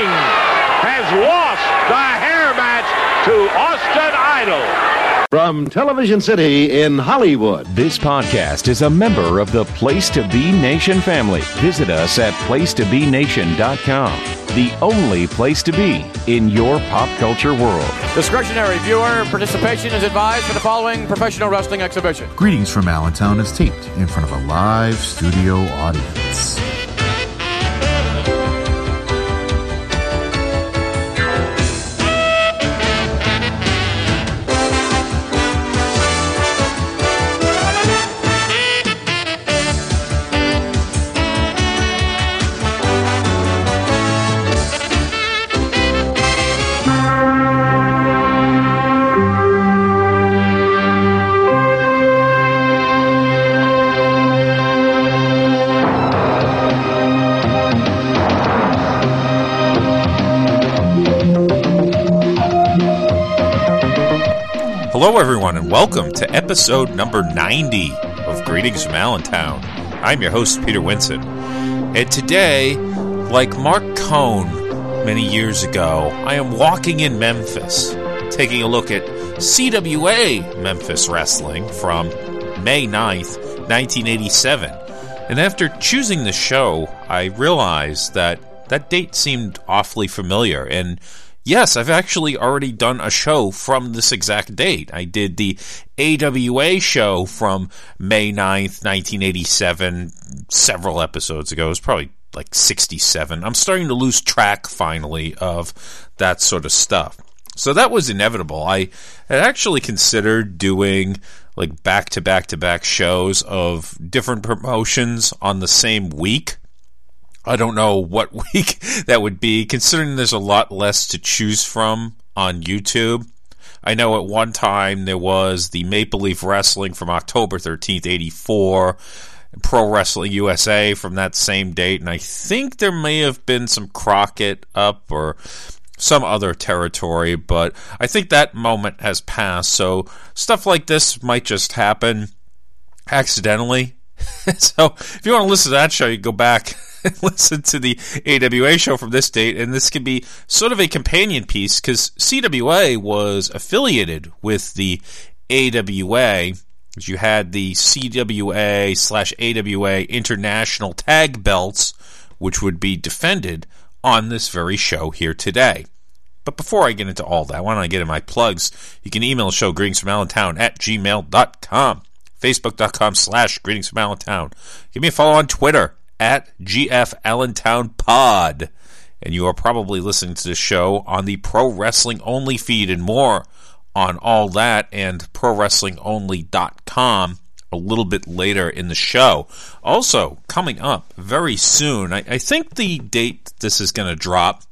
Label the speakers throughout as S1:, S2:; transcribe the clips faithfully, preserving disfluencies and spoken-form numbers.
S1: Sting has lost the hair match to Austin Idol.
S2: From Television City in Hollywood.
S3: This podcast is a member of the Place to Be Nation family. Visit us at place to be nation dot com. The only place to be in your pop culture world.
S4: Discretionary viewer participation is advised for the following professional wrestling exhibition.
S5: Greetings from Allentown is taped in front of a live studio audience.
S6: Hello, everyone, and welcome to episode number ninety of Greetings from Allentown. I'm your host, Peter Winson. And today, like Mark Cohn many years ago, I am walking in Memphis, taking a look at C W A Memphis Wrestling from May ninth, nineteen eighty-seven. And after choosing the show, I realized that that date seemed awfully familiar, and yes, I've actually already done a show from this exact date. I did the A W A show from May ninth, nineteen eighty-seven, several episodes ago. It was probably like sixty-seven. I'm starting to lose track, finally, of that sort of stuff. So that was inevitable. I had actually considered doing like back-to-back-to-back shows of different promotions on the same week. I don't know what week that would be, considering there's a lot less to choose from on YouTube. I know at one time there was the Maple Leaf Wrestling from October thirteenth, eighty-four, Pro Wrestling U S A from that same date, and I think there may have been some Crockett up or some other territory, but I think that moment has passed, so stuff like this might just happen accidentally. So if you want to listen to that show, you go back and listen to the A W A show from this date, and this could be sort of a companion piece because C W A was affiliated with the A W A. You had the C W A slash A W A International Tag Belts, which would be defended on this very show here today. But before I get into all that, why don't I get in my plugs? You can email the show, greetings from allentown at gmail dot com, facebook.com slash greetings from Allentown. Give me a follow on Twitter at G F Allentown Pod. And you are probably listening to the show on the Pro Wrestling Only feed, and more on all that and pro wrestling only dot com a little bit later in the show. Also, coming up very soon, I, I think the date this is going to drop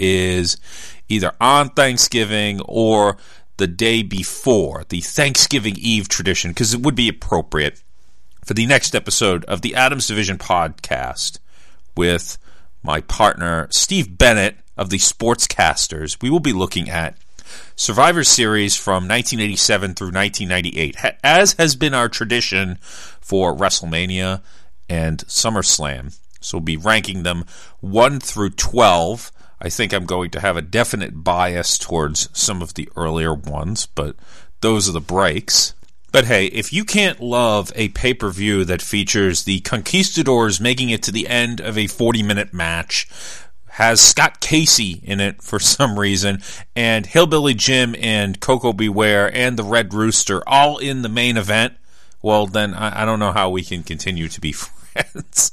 S6: is either on Thanksgiving or the day before, the Thanksgiving Eve tradition, because it would be appropriate for the next episode of the Adams Division podcast with my partner Steve Bennett of the Sportscasters. We will be looking at Survivor Series from nineteen eighty-seven through nineteen ninety-eight, as has been our tradition for WrestleMania and SummerSlam. So we'll be ranking them one through twelve. I think I'm going to have a definite bias towards some of the earlier ones, but those are the breaks. But hey, if you can't love a pay-per-view that features the Conquistadors making it to the end of a forty-minute match, has Scott Casey in it for some reason, and Hillbilly Jim and Coco Beware and the Red Rooster all in the main event, well then I, I don't know how we can continue to be friends.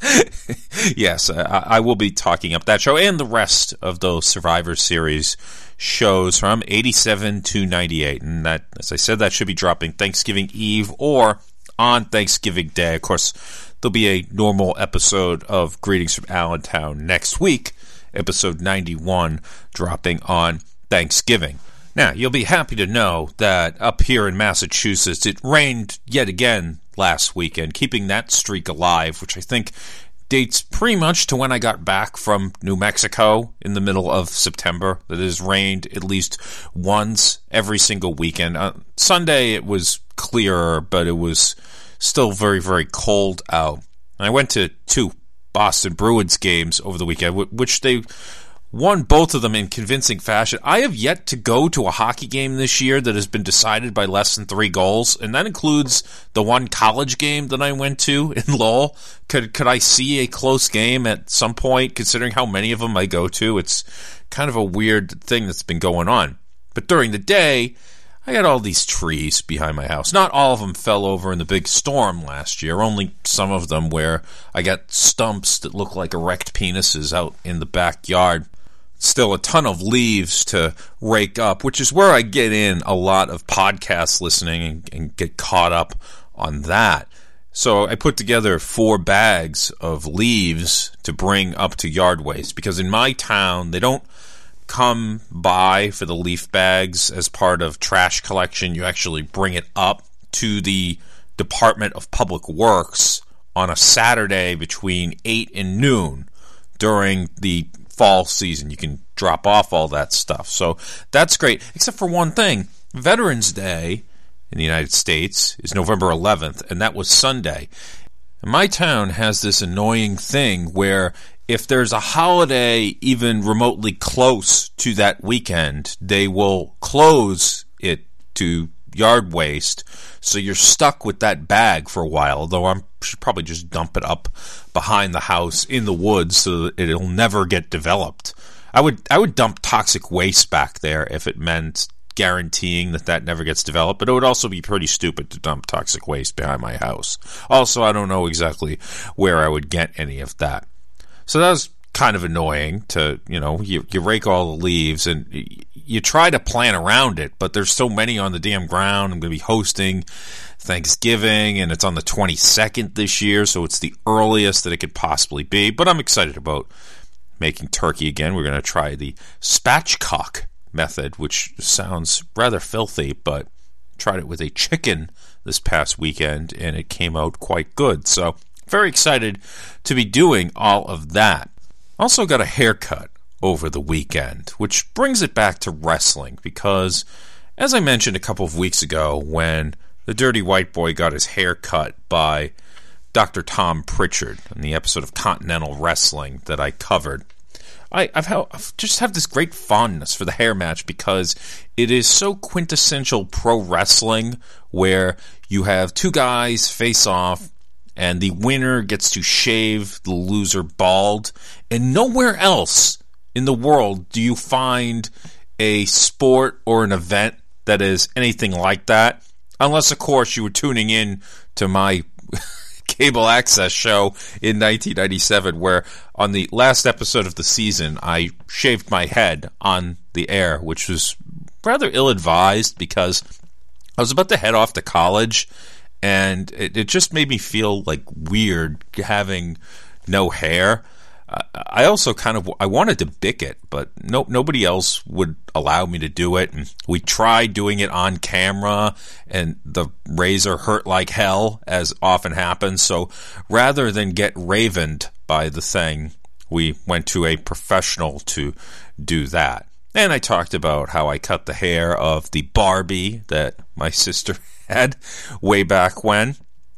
S6: Yes, I, I will be talking up that show and the rest of those Survivor Series shows from eighty-seven to ninety-eight. And that, as I said, that should be dropping Thanksgiving Eve or on Thanksgiving Day. Of course, there'll be a normal episode of Greetings from Allentown next week, episode ninety-one, dropping on Thanksgiving. Now, you'll be happy to know that up here in Massachusetts, it rained yet again last weekend, keeping that streak alive, which I think dates pretty much to when I got back from New Mexico in the middle of September. It has rained at least once every single weekend. Uh, Sunday it was clearer, but it was still very, very cold out. And I went to two Boston Bruins games over the weekend, which they won both of them in convincing fashion. I have yet to go to a hockey game this year that has been decided by less than three goals, and that includes the one college game that I went to in Lowell. Could could I see a close game at some point, considering how many of them I go to? It's kind of a weird thing that's been going on. But during the day, I got all these trees behind my house. Not all of them fell over in the big storm last year, only some of them where I got stumps that look like erect penises out in the backyard. Still a ton of leaves to rake up, which is where I get in a lot of podcast listening and, and get caught up on that. So I put together four bags of leaves to bring up to yard waste, because in my town, they don't come by for the leaf bags as part of trash collection. You actually bring it up to the Department of Public Works on a Saturday between eight and noon during the fall season. You can drop off all that stuff. So that's great, except for one thing. Veterans Day in the United States is November eleventh, and that was Sunday. And my town has this annoying thing where if there's a holiday even remotely close to that weekend, they will close it to yard waste, so you're stuck with that bag for a while, although I should probably just dump it up behind the house in the woods so that it'll never get developed. I would I would dump toxic waste back there if it meant guaranteeing that that never gets developed, but it would also be pretty stupid to dump toxic waste behind my house. Also, I don't know exactly where I would get any of that. So that was kind of annoying to, you know, you, you rake all the leaves and you try to plan around it, but there's so many on the damn ground. I'm going to be hosting Thanksgiving, and it's on the twenty-second this year, so it's the earliest that it could possibly be. But I'm excited about making turkey again. We're going to try the spatchcock method, which sounds rather filthy, but tried it with a chicken this past weekend, and it came out quite good. So very excited to be doing all of that. Also got a haircut over the weekend, which brings it back to wrestling, because as I mentioned a couple of weeks ago when the Dirty White Boy got his hair cut by Doctor Tom Pritchard in the episode of Continental Wrestling that I covered, I, I've, ha- I've just have this great fondness for the hair match because it is so quintessential pro wrestling where you have two guys face off and the winner gets to shave the loser bald. And nowhere else in the world do you find a sport or an event that is anything like that. Unless, of course, you were tuning in to my cable access show in nineteen ninety-seven, where on the last episode of the season, I shaved my head on the air, which was rather ill-advised because I was about to head off to college, and it, it just made me feel like weird having no hair. Uh, I also kind of I wanted to bick it, but no nobody else would allow me to do it. And we tried doing it on camera, and the razor hurt like hell, as often happens. So rather than get ravened by the thing, we went to a professional to do that. And I talked about how I cut the hair of the Barbie that my sister had way back when.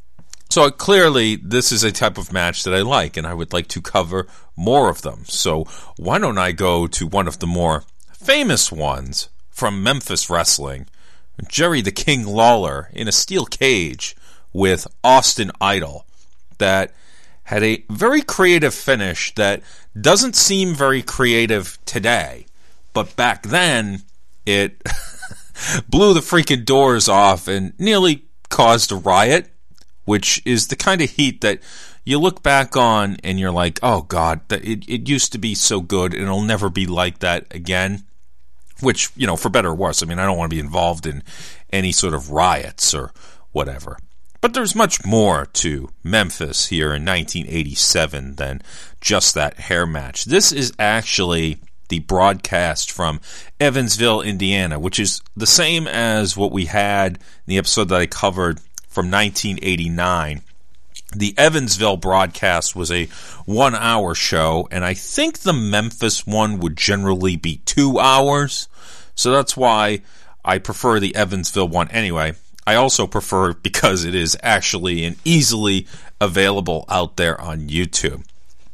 S6: So clearly, this is a type of match that I like, and I would like to cover more of them. So why don't I go to one of the more famous ones from Memphis Wrestling, Jerry the King Lawler in a steel cage with Austin Idol, that had a very creative finish that doesn't seem very creative today, but back then it blew the freaking doors off and nearly caused a riot, which is the kind of heat that you look back on and you're like, oh God, it, it used to be so good and it'll never be like that again. Which, you know, for better or worse, I mean, I don't want to be involved in any sort of riots or whatever. But there's much more to Memphis here in nineteen eighty-seven than just that hair match. This is actually the broadcast from Evansville, Indiana, which is the same as what we had in the episode that I covered from nineteen eighty-nine. The Evansville broadcast was a one-hour show, and I think the Memphis one would generally be two hours. So that's why I prefer the Evansville one anyway. I also prefer it because it is actually and easily available out there on YouTube.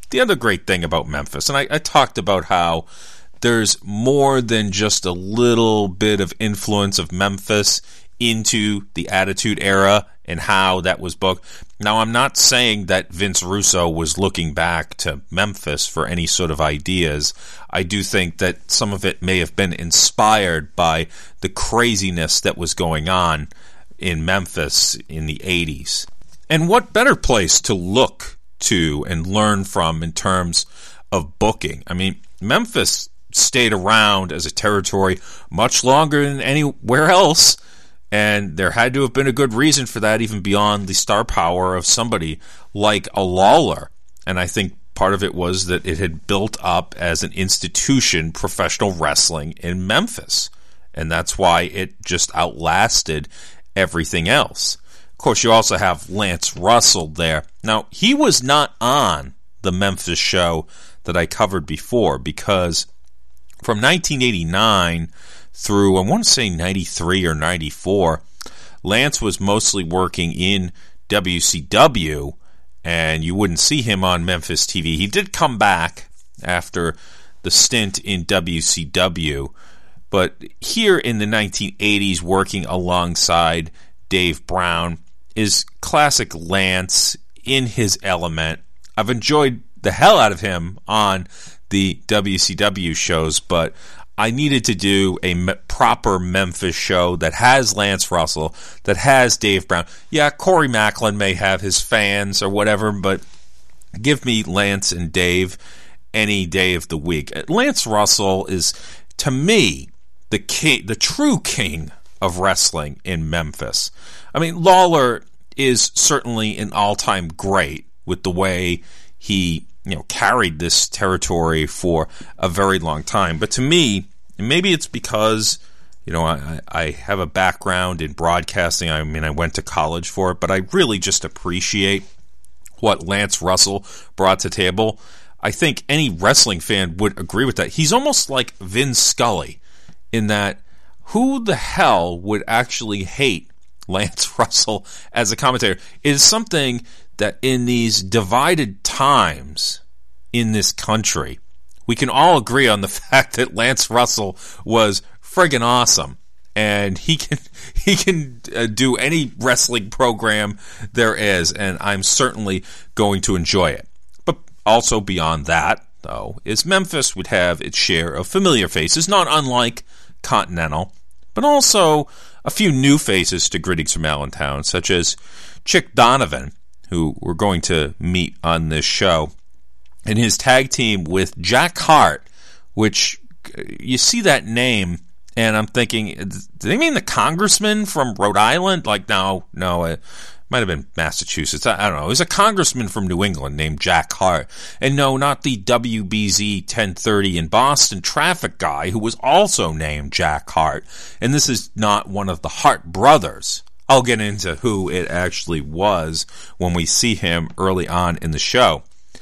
S6: the other great thing about Memphis, and I, I talked about how there's more than just a little bit of influence of Memphis into the Attitude Era and how that was booked. Now, I'm not saying that Vince Russo was looking back to Memphis for any sort of ideas. I do think that some of it may have been inspired by the craziness that was going on in Memphis in the eighties. And what better place to look to and learn from in terms of booking? I mean, Memphis stayed around as a territory much longer than anywhere else, and there had to have been a good reason for that, even beyond the star power of somebody like a Lawler. And I think part of it was that it had built up as an institution, professional wrestling in Memphis, and that's why it just outlasted everything else. Of course, you also have Lance Russell there. Now, he was not on the Memphis show that I covered before, because from nineteen eighty-nine through, I want to say ninety-three or ninety-four, Lance was mostly working in W C W, and you wouldn't see him on Memphis T V. He did come back after the stint in W C W, but here in the nineteen eighties, working alongside Dave Brown is classic Lance in his element. I've enjoyed the hell out of him on the W C W shows, but I needed to do a me- proper Memphis show that has Lance Russell, that has Dave Brown. Yeah, Corey Macklin may have his fans or whatever, but give me Lance and Dave any day of the week. Lance Russell is, to me, the king, the true king of wrestling in Memphis. I mean, Lawler is certainly an all-time great with the way he, you know, carried this territory for a very long time. But to me, and maybe it's because, you know, I, I have a background in broadcasting. I mean, I went to college for it, but I really just appreciate what Lance Russell brought to the table. I think any wrestling fan would agree with that. He's almost like Vin Scully in that who the hell would actually hate Lance Russell as a commentator? It is something that in these divided times in this country, we can all agree on the fact that Lance Russell was friggin' awesome, and he can he can uh, do any wrestling program there is, and I'm certainly going to enjoy it. But also beyond that, though, is Memphis would have its share of familiar faces, not unlike Continental, but also a few new faces to Greetings from Allentown, such as Chick Donovan, who we're going to meet on this show, and his tag team with Jack Hart, which you see that name, and I'm thinking, do they mean the congressman from Rhode Island? Like, no, no, it might have been Massachusetts. I, I don't know. It was a congressman from New England named Jack Hart. And no, not the W B Z ten thirty in Boston traffic guy who was also named Jack Hart. And this is not one of the Hart brothers. I'll get into who it actually was when we see him early on in the show.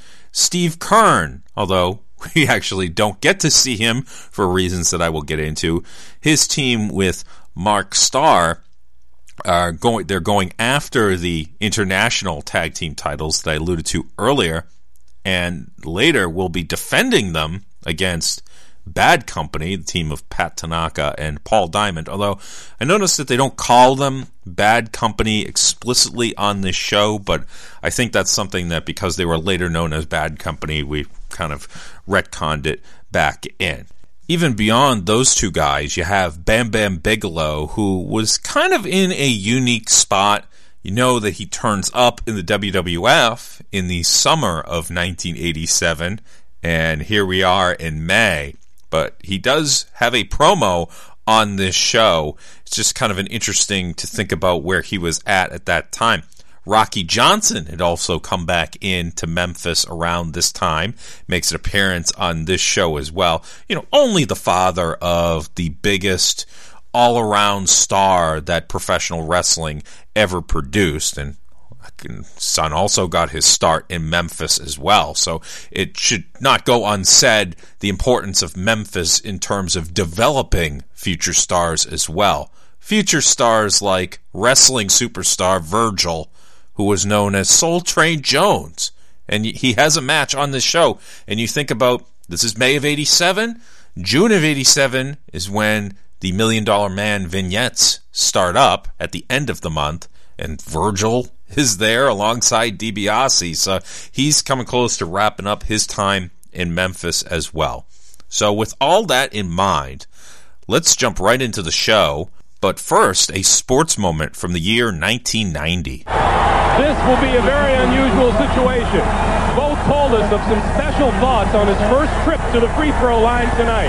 S6: Steve Kern, although we actually don't get to see him for reasons that I will get into. His team with Mark Starr are going, they're going after the international tag team titles that I alluded to earlier, and later will be defending them against Bad Company, the team of Pat Tanaka and Paul Diamond, although I noticed that they don't call them Bad Company explicitly on this show, but I think that's something that because they were later known as Bad Company, we kind of retconned it back in. Even beyond those two guys, you have Bam Bam Bigelow, who was kind of in a unique spot. You know that he turns up in the W W F in the summer of nineteen eighty-seven, and here we are in May. But he does have a promo on this show. It's just kind of an interesting to think about where he was at at that time. Rocky Johnson had also come back into Memphis around this time, makes an appearance on this show as well. You know, only the father of the biggest all-around star that professional wrestling ever produced, and son also got his start in Memphis as well, so it should not go unsaid the importance of Memphis in terms of developing future stars as well. Future stars like wrestling superstar Virgil, who was known as Soul Train Jones, And he has a match on this show. And you think about, this is May of eighty-seven. June of eighty-seven is when the Million Dollar Man vignettes start up at the end of the month. And Virgil is there alongside DiBiase. So he's coming close to wrapping up his time in Memphis as well. So with all that in mind, let's jump right into the show. But first, a sports moment from the year nineteen ninety.
S7: This will be a very unusual situation. Both told us of some special thoughts on his first trip to the free throw line tonight.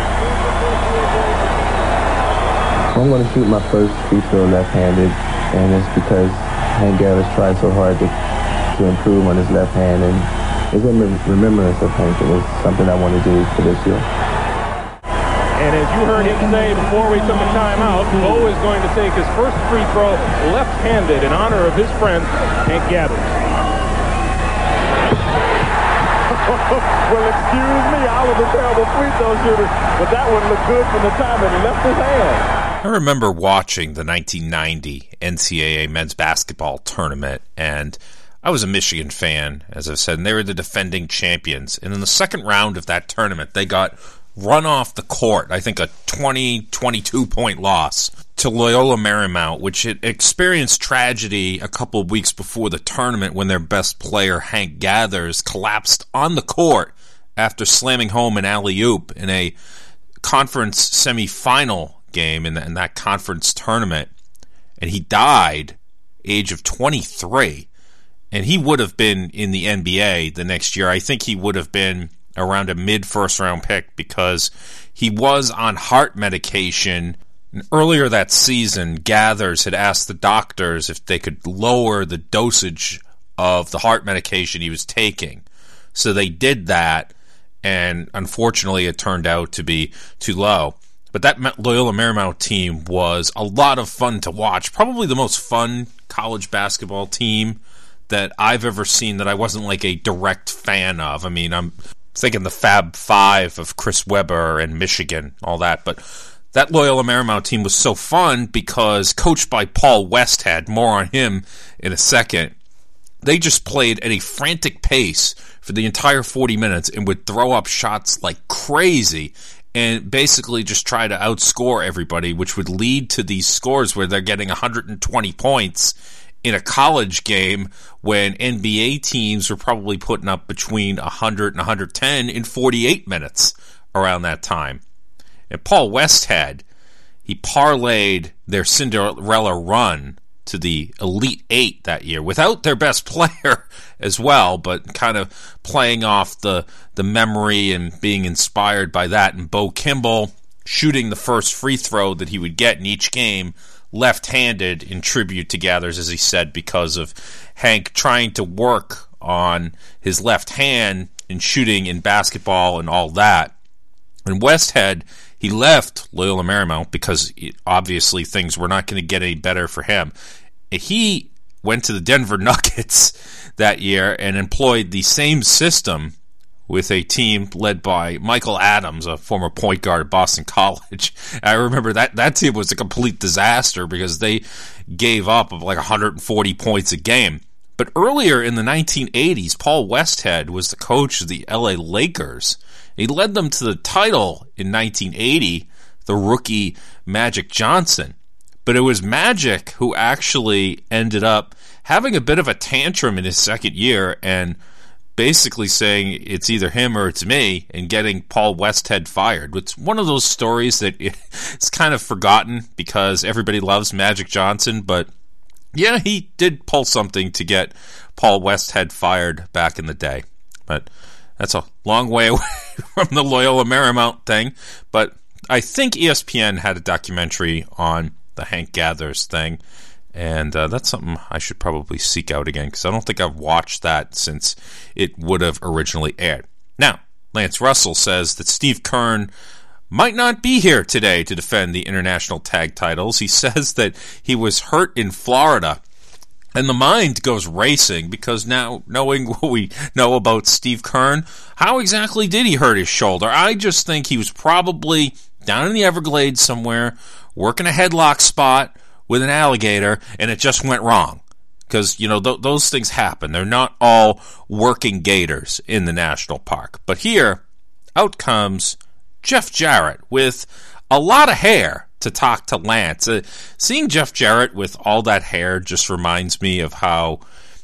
S8: I'm going to shoot my first free throw left-handed, and it's because Hank Gathers tried so hard to, to improve on his left hand, and it's a remembrance of Hank. It was something I want to do for this year.
S7: And as you heard him say before we took a timeout, Bo is going to take his first free throw left-handed in honor of his friend, Hank Gathers.
S9: Well, excuse me, I was a terrible free throw shooter, but that one looked good from the time it left his hand.
S6: I remember watching the nineteen ninety N C double A men's basketball tournament, and I was a Michigan fan, as I've said, and they were the defending champions. And in the second round of that tournament, they got run off the court, I think a twenty, twenty-two point loss to Loyola Marymount, which had experienced tragedy a couple of weeks before the tournament when their best player, Hank Gathers, collapsed on the court after slamming home an alley-oop in a conference semifinal game in, the, in that conference tournament. And he died, age of twenty-three. And he would have been in the N B A the next year. I think he would have been around a mid-first round pick because he was on heart medication. And earlier that season, Gathers had asked the doctors if they could lower the dosage of the heart medication he was taking. So they did that, and unfortunately it turned out to be too low. But that Loyola Marymount team was a lot of fun to watch. Probably the most fun college basketball team that I've ever seen that I wasn't like a direct fan of. I mean, I'm thinking the Fab Five of Chris Webber and Michigan, all that. But that Loyola Marymount team was so fun because coached by Paul Westhead, more on him in a second, they just played at a frantic pace for the entire forty minutes and would throw up shots like crazy and basically just try to outscore everybody, which would lead to these scores where they're getting one hundred twenty points in a college game when N B A teams were probably putting up between one hundred and one hundred ten in forty-eight minutes around that time. And Paul Westhead, he parlayed their Cinderella run to the Elite Eight that year without their best player as well, but kind of playing off the, the memory and being inspired by that. And Bo Kimball shooting the first free throw that he would get in each game left-handed in tribute to Gathers, as he said, because of Hank trying to work on his left hand in shooting in basketball and all that. And Westhead, he left Loyola Marymount because it, obviously things were not going to get any better for him. He went to the Denver Nuggets that year and employed the same system with a team led by Michael Adams, a former point guard at Boston College. I remember that that team was a complete disaster because they gave up like one hundred forty points a game. But earlier in the nineteen eighties, Paul Westhead was the coach of the L A Lakers. He led them to the title in nineteen eighty, the rookie Magic Johnson. But it was Magic who actually ended up having a bit of a tantrum in his second year and basically saying it's either him or it's me and getting Paul Westhead fired. It's one of those stories that it's kind of forgotten because everybody loves Magic Johnson, but yeah, he did pull something to get Paul Westhead fired back in the day. But that's a long way away from the Loyola Marymount thing. But I think E S P N had a documentary on the Hank Gathers thing, and uh, that's something I should probably seek out again because I don't think I've watched that since it would have originally aired. Now, Lance Russell says that Steve Kern might not be here today to defend the international tag titles. He says that he was hurt in Florida. And the mind goes racing because now, knowing what we know about Steve Kern, how exactly did he hurt his shoulder? I just think he was probably down in the Everglades somewhere, working a headlock spot with an alligator, and it just went wrong. because, you know, th- those things happen. They're not all working gators in the national park. But here, out comes Jeff Jarrett with a lot of hair to talk to Lance. Uh, seeing Jeff Jarrett with all that hair just reminds me of how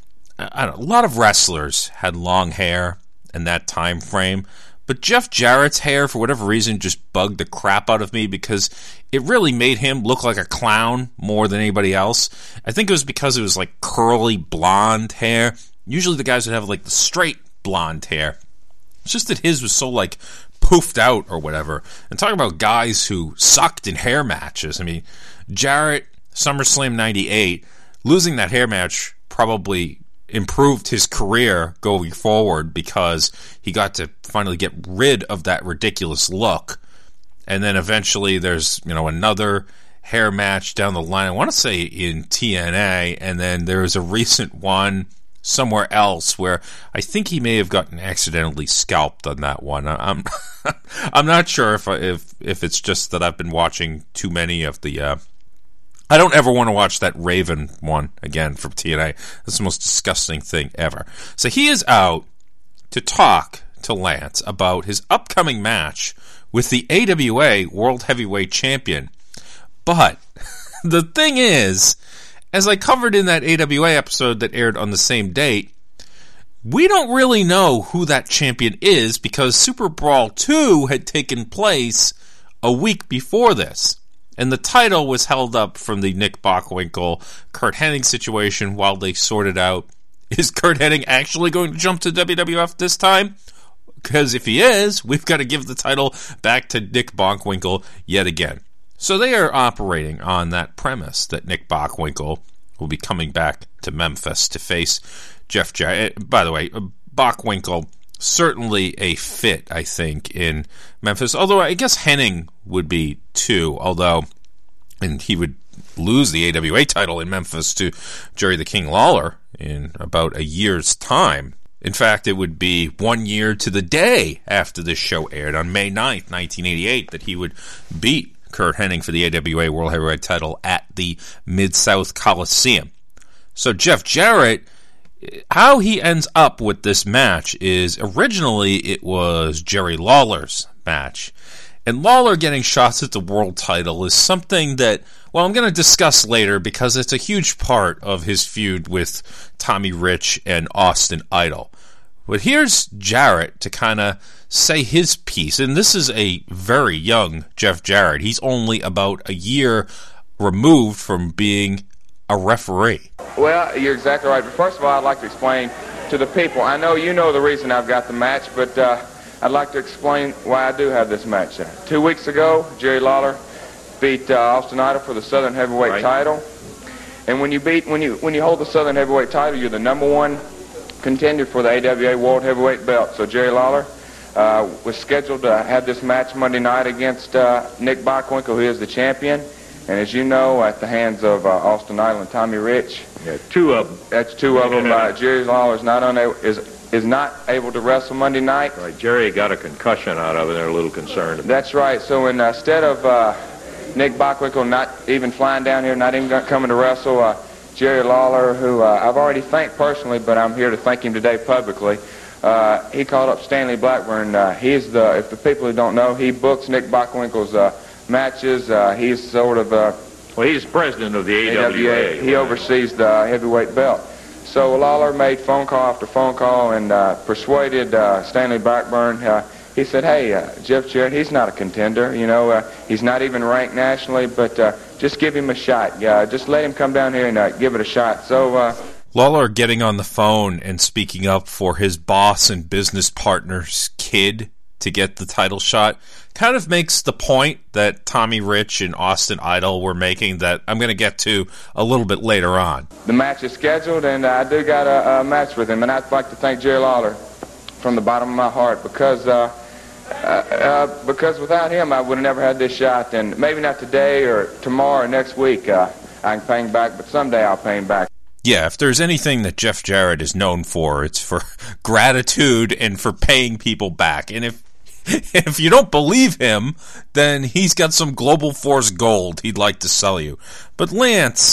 S6: I don't know, a lot of wrestlers had long hair in that time frame. But Jeff Jarrett's hair, for whatever reason, just bugged the crap out of me because it really made him look like a clown more than anybody else. I think it was because it was like curly blonde hair. Usually the guys would have like the straight blonde hair. It's just that his was so like poofed out or whatever. And talking about guys who sucked in hair matches. I mean, Jarrett, SummerSlam ninety-eight, losing that hair match probably improved his career going forward because he got to finally get rid of that ridiculous look. And then eventually there's, you know, another hair match down the line. I want to say in T N A, and then there's a recent one somewhere else where I think he may have gotten accidentally scalped on that one. I'm I'm not sure if if if it's just that I've been watching too many of the uh I don't ever want to watch that Raven one again from T N A. That's the most disgusting thing ever. So he is out to talk to Lance about his upcoming match with the A W A World Heavyweight Champion. But the thing is, as I covered in that A W A episode that aired on the same date, we don't really know who that champion is because Super Brawl two had taken place a week before this. And the title was held up from the Nick Bockwinkel, Kurt Hennig situation while they sorted out, is Kurt Hennig actually going to jump to W W F this time? Because if he is, we've got to give the title back to Nick Bockwinkel yet again. So they are operating on that premise that Nick Bockwinkel will be coming back to Memphis to face Jeff Jarrett. By the way, Bockwinkel, certainly a fit, I think, in Memphis. Although I guess Hennig would be too, although, and he would lose the A W A title in Memphis to Jerry the King Lawler in about a year's time. In fact, it would be one year to the day after this show aired on May ninth, nineteen eighty-eight, that he would beat Kurt Hennig for the A W A World Heavyweight title at the Mid-South Coliseum. So Jeff Jarrett, how he ends up with this match is originally it was Jerry Lawler's match. And Lawler getting shots at the world title is something that, well, I'm going to discuss later because it's a huge part of his feud with Tommy Rich and Austin Idol. But here's Jarrett to kind of say his piece. And this is a very young Jeff Jarrett. He's only about a year removed from being a referee.
S10: Well, you're exactly right. But first of all, I'd like to explain to the people. I know you know the reason I've got the match, but uh, I'd like to explain why I do have this match. Uh, two weeks ago, Jerry Lawler beat uh, Austin Idol for the Southern Heavyweight right. title. And when you beat, when you when you hold the Southern Heavyweight title, you're the number one contender for the A W A World Heavyweight belt. So Jerry Lawler uh, was scheduled to have this match Monday night against uh, Nick Bockwinkel, who is the champion. And as you know, at the hands of uh, Austin Idol and Tommy Rich,
S1: yeah, two of them.
S10: That's two of them. Uh, Jerry Lawler is not unable, is is not able to wrestle Monday night.
S1: Right, Jerry got a concussion out of it. They're a little concerned about.
S10: That's right. So in, uh, instead of uh, Nick Bockwinkel not even flying down here, not even coming to wrestle, uh, Jerry Lawler, who uh, I've already thanked personally, but I'm here to thank him today publicly. Uh, he called up Stanley Blackburn. Uh, he's the, if the people who don't know, he books Nick Bockwinkel's uh, matches. Uh, he's sort of uh,
S1: well, he's president of the A W A.
S10: He oversees the heavyweight belt. So Lawler made phone call after phone call and uh, persuaded uh, Stanley Blackburn. Uh, he said, "Hey, uh, Jeff Jarrett, he's not a contender. You know, uh, he's not even ranked nationally, but uh, just give him a shot. Yeah, just let him come down here and uh, give it a shot." So uh,
S6: Lawler getting on the phone and speaking up for his boss and business partner's kid to get the title shot kind of makes the point that Tommy Rich and Austin Idol were making that I'm going to get to a little bit later on.
S10: The match is scheduled, and I do got a, a match with him, and I'd like to thank Jerry Lawler from the bottom of my heart because uh, uh, uh, because without him I would have never had this shot, and maybe not today or tomorrow or next week uh, I can pay him back, but someday I'll pay him back.
S6: Yeah, if there's anything that Jeff Jarrett is known for, it's for gratitude and for paying people back. And if If you don't believe him, then he's got some Global Force gold he'd like to sell you. But Lance,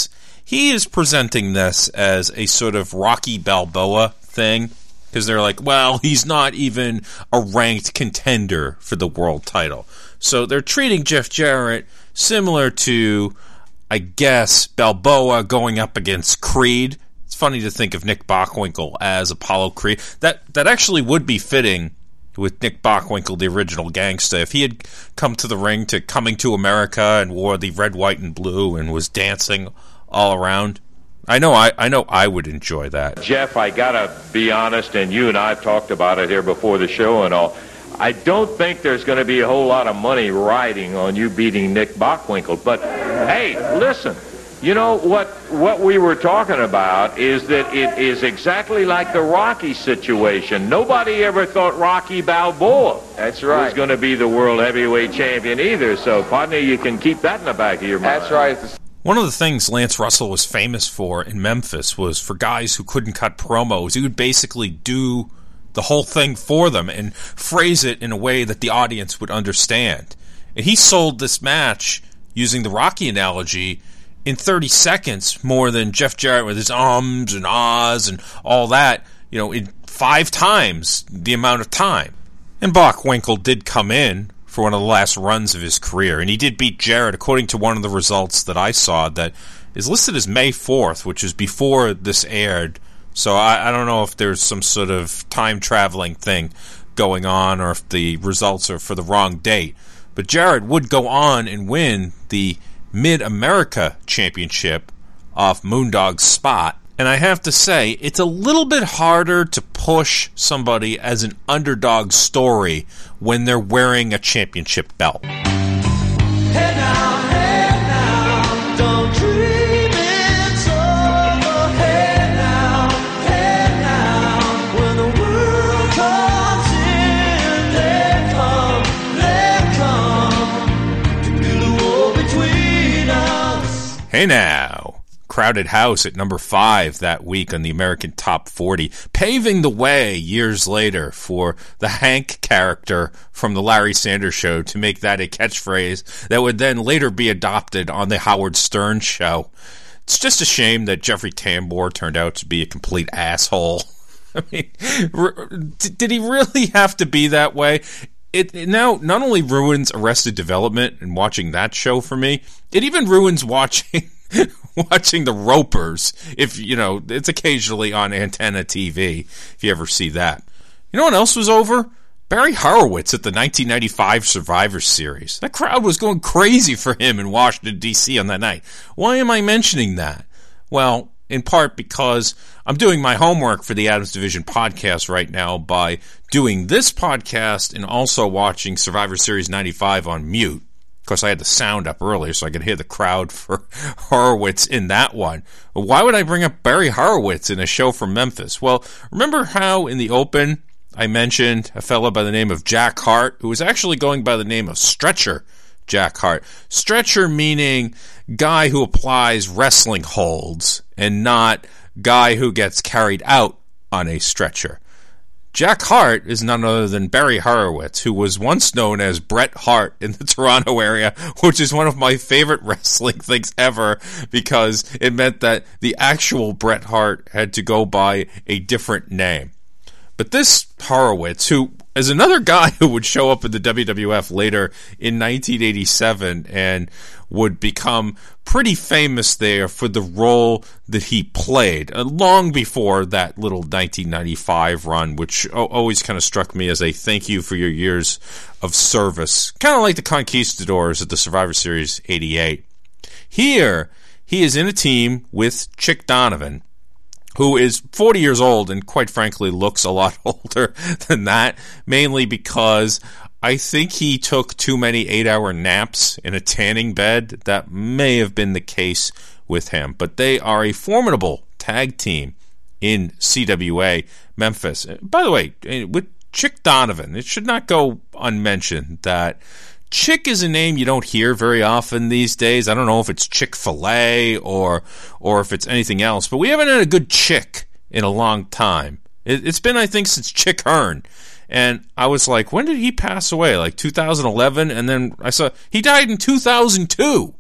S6: he is presenting this as a sort of Rocky Balboa thing, because they're like, well, he's not even a ranked contender for the world title. So they're treating Jeff Jarrett similar to, I guess, Balboa going up against Creed. It's funny to think of Nick Bockwinkel as Apollo Creed. That that actually would be fitting with Nick Bockwinkel, the original gangsta. If he had come to the ring to Coming to America and wore the red, white, and blue and was dancing all around, I know I, I know I would enjoy that.
S1: Jeff, I gotta be honest, and you and I have talked about it here before the show and all. I don't think there's going to be a whole lot of money riding on you beating Nick Bockwinkel. But hey, listen, you know what? What we were talking about is that it is exactly like the Rocky situation. Nobody ever thought Rocky Balboa
S10: That's right.
S1: was going to be the world heavyweight champion either. So, partner, you can keep that in the back of your mind.
S10: That's right.
S6: One of the things Lance Russell was famous for in Memphis was for guys who couldn't cut promos. He would basically do the whole thing for them and phrase it in a way that the audience would understand. And he sold this match, using the Rocky analogy, in thirty seconds more than Jeff Jarrett with his ums and ahs and all that, you know, in five times the amount of time. And Bockwinkel did come in for one of the last runs of his career, and he did beat Jarrett according to one of the results that I saw that is listed as May fourth, which is before this aired. So I, I don't know if there's some sort of time-traveling thing going on or if the results are for the wrong date. But Jarrett would go on and win the Mid-America Championship off Moondog's spot. And I have to say, it's a little bit harder to push somebody as an underdog story when they're wearing a championship belt.
S11: Hey now, hey now, don't dream it's over. Hey now, hey now, when the world comes in, they come, they come to build a wall between us.
S6: Hey now. Crowded House at number five that week on the American Top forty, paving the way years later for the Hank character from the Larry Sanders Show to make that a catchphrase that would then later be adopted on the Howard Stern Show. It's just a shame that Jeffrey Tambor turned out to be a complete asshole. I mean, did he really have to be that way? It, it now not only ruins Arrested Development and watching that show for me, it even ruins watching watching The Ropers, if, you know, it's occasionally on Antenna T V, if you ever see that. You know what else was over? Barry Horowitz at the nineteen ninety-five Survivor Series. That crowd was going crazy for him in Washington, D C on that night. Why am I mentioning that? Well, in part because I'm doing my homework for the Adams Division podcast right now by doing this podcast and also watching Survivor Series ninety-five on mute. Of course, I had the sound up earlier so I could hear the crowd for Horowitz in that one. But why would I bring up Barry Horowitz in a show from Memphis? Well, remember how in the open I mentioned a fellow by the name of Jack Hart, who was actually going by the name of Stretcher Jack Hart. Stretcher meaning guy who applies wrestling holds and not guy who gets carried out on a stretcher. Jack Hart is none other than Barry Horowitz, who was once known as Bret Hart in the Toronto area, which is one of my favorite wrestling things ever because it meant that the actual Bret Hart had to go by a different name. But this Horowitz, who is another guy who would show up in the W W F later in nineteen eighty-seven and would become pretty famous there for the role that he played, uh, long before that little nineteen ninety-five run, which o- always kind of struck me as a thank you for your years of service. Kind of like the Conquistadors at the Survivor Series eighty-eight. Here, he is in a team with Chick Donovan, who is forty years old and quite frankly looks a lot older than that, mainly because I think he took too many eight-hour naps in a tanning bed. That may have been the case with him. But they are a formidable tag team in C W A Memphis. By the way, with Chick Donovan, it should not go unmentioned that Chick is a name you don't hear very often these days. I don't know if it's Chick-fil-A or or if it's anything else, but we haven't had a good Chick in a long time. It, it's been, I think, since Chick Hearn. And I was like, when did he pass away? Like two thousand eleven? And then I saw he died in two thousand two.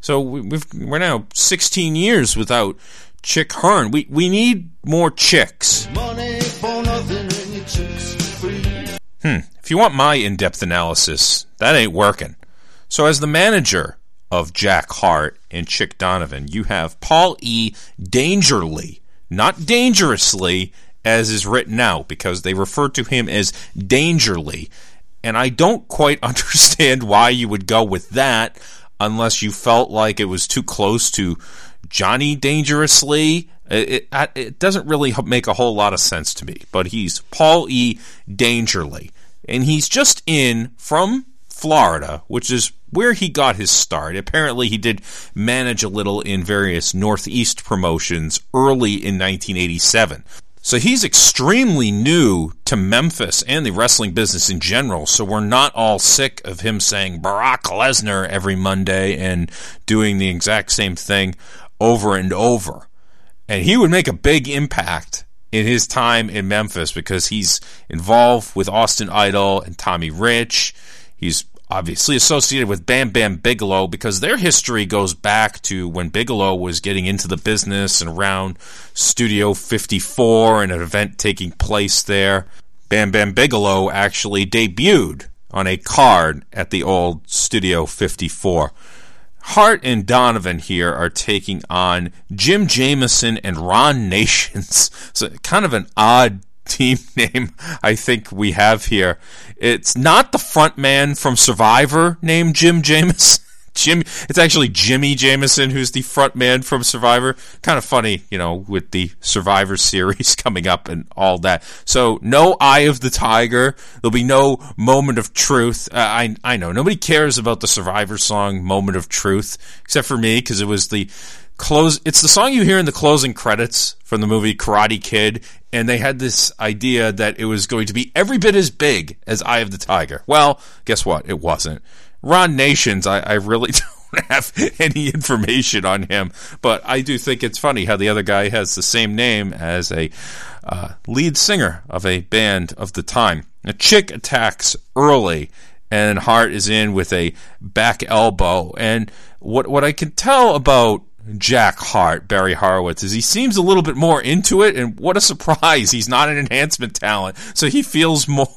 S6: So we, we've, we're now sixteen years without Chick Hearn. We we need more chicks.
S11: Money for nothing and your chicks free.
S6: Hmm. If you want my in-depth analysis, that ain't working. So as the manager of Jack Hart and Chick Donovan, you have Paul E. Dangerly, not dangerously, as is written out, because they refer to him as Dangerly. And I don't quite understand why you would go with that unless you felt like it was too close to Johnny Dangerously. It, it, it doesn't really make a whole lot of sense to me. But he's Paul E. Dangerly. And he's just in from Florida, which is where he got his start. Apparently he did manage a little in various Northeast promotions early in nineteen eighty-seven. So he's extremely new to Memphis and the wrestling business in general, so we're not all sick of him saying Brock Lesnar every Monday and doing the exact same thing over and over. And he would make a big impact in his time in Memphis because he's involved with Austin Idol and Tommy Rich. He's obviously associated with Bam Bam Bigelow because their history goes back to when Bigelow was getting into the business and around Studio fifty-four and an event taking place there. Bam Bam Bigelow actually debuted on a card at the old Studio fifty-four. Hart and Donovan here are taking on Jim Jamison and Ron Nations. So kind of an odd team name I think we have here. It's not the front man from Survivor named Jim Jamison. Jim, it's actually Jimmy Jamison who's the front man from Survivor. Kind of funny, you know, with the Survivor series coming up and all that. So no Eye of the Tiger. There'll be no Moment of Truth. Uh, I I know nobody cares about the Survivor song Moment of Truth except for me because it was the close. It's the song you hear in the closing credits from the movie Karate Kid, and they had this idea that it was going to be every bit as big as Eye of the Tiger. Well, guess what? It wasn't. Ron Nations, I, I really don't have any information on him, but I do think it's funny how the other guy has the same name as a uh, lead singer of a band of the time. A Chick attacks early, and Hart is in with a back elbow. And what what I can tell about Jack Hart, Barry Horowitz, is he seems a little bit more into it, and what a surprise. He's not an enhancement talent, so he feels more...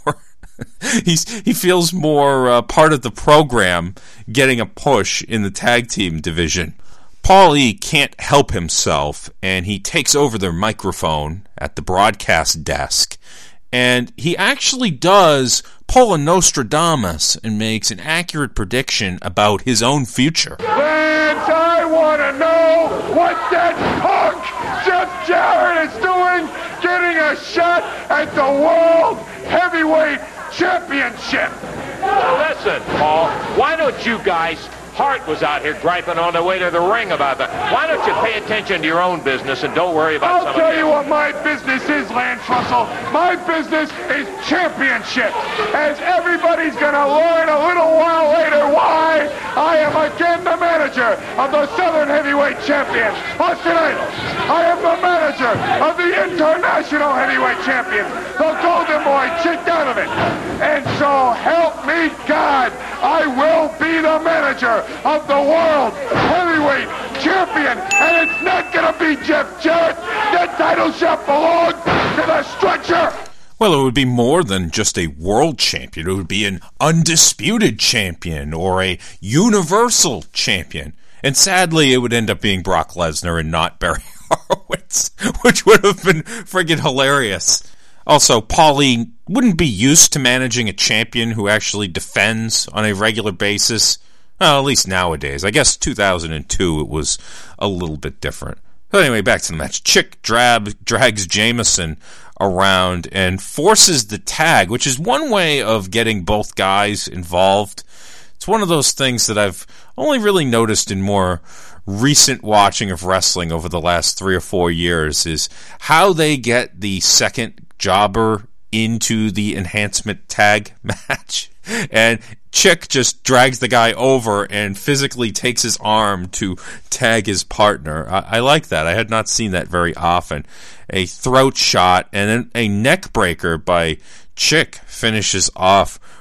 S6: He's he feels more uh, part of the program getting a push in the tag team division. Paul E. can't help himself, and he takes over their microphone at the broadcast desk, and he actually does pull a Nostradamus and makes an accurate prediction about his own future.
S9: Fans, I want to know what that punk Jeff Jarrett is doing, getting a shot at the World Heavyweight Championship.
S1: Listen, Paul, why don't you guys, Hart was out here griping on the way to the ring about that. Why don't you pay attention to your own business and don't worry about
S9: I'll
S1: some
S9: tell
S1: of
S9: you what my business is, Lance Russell. My business is championship. As everybody's going to learn a little while later why I am again the manager of the Southern Heavyweight Champions, Austin Idol. I am the manager of the International Heavyweight Champions, the Golden Boy, Chick Donovan. And so help me God, I will be the manager of the World Heavyweight Champion, and it's not going to be Jeff Jarrett. That title shall belong to the Stretcher.
S6: Well, it would be more than just a world champion. It would be an undisputed champion or a universal champion. And sadly, it would end up being Brock Lesnar and not Barry Horowitz, which would have been friggin' hilarious. Also, Paulie wouldn't be used to managing a champion who actually defends on a regular basis. Well, at least nowadays. I guess two thousand two it was a little bit different. But anyway, back to the match. Chick drab, drags Jamison around and forces the tag, which is one way of getting both guys involved. It's one of those things that I've only really noticed in more recent watching of wrestling over the last three or four years is how they get the second jobber into the enhancement tag match. And Chick just drags the guy over and physically takes his arm to tag his partner. I, I like that. I had not seen that very often. A throat shot and then a neck breaker by Chick finishes off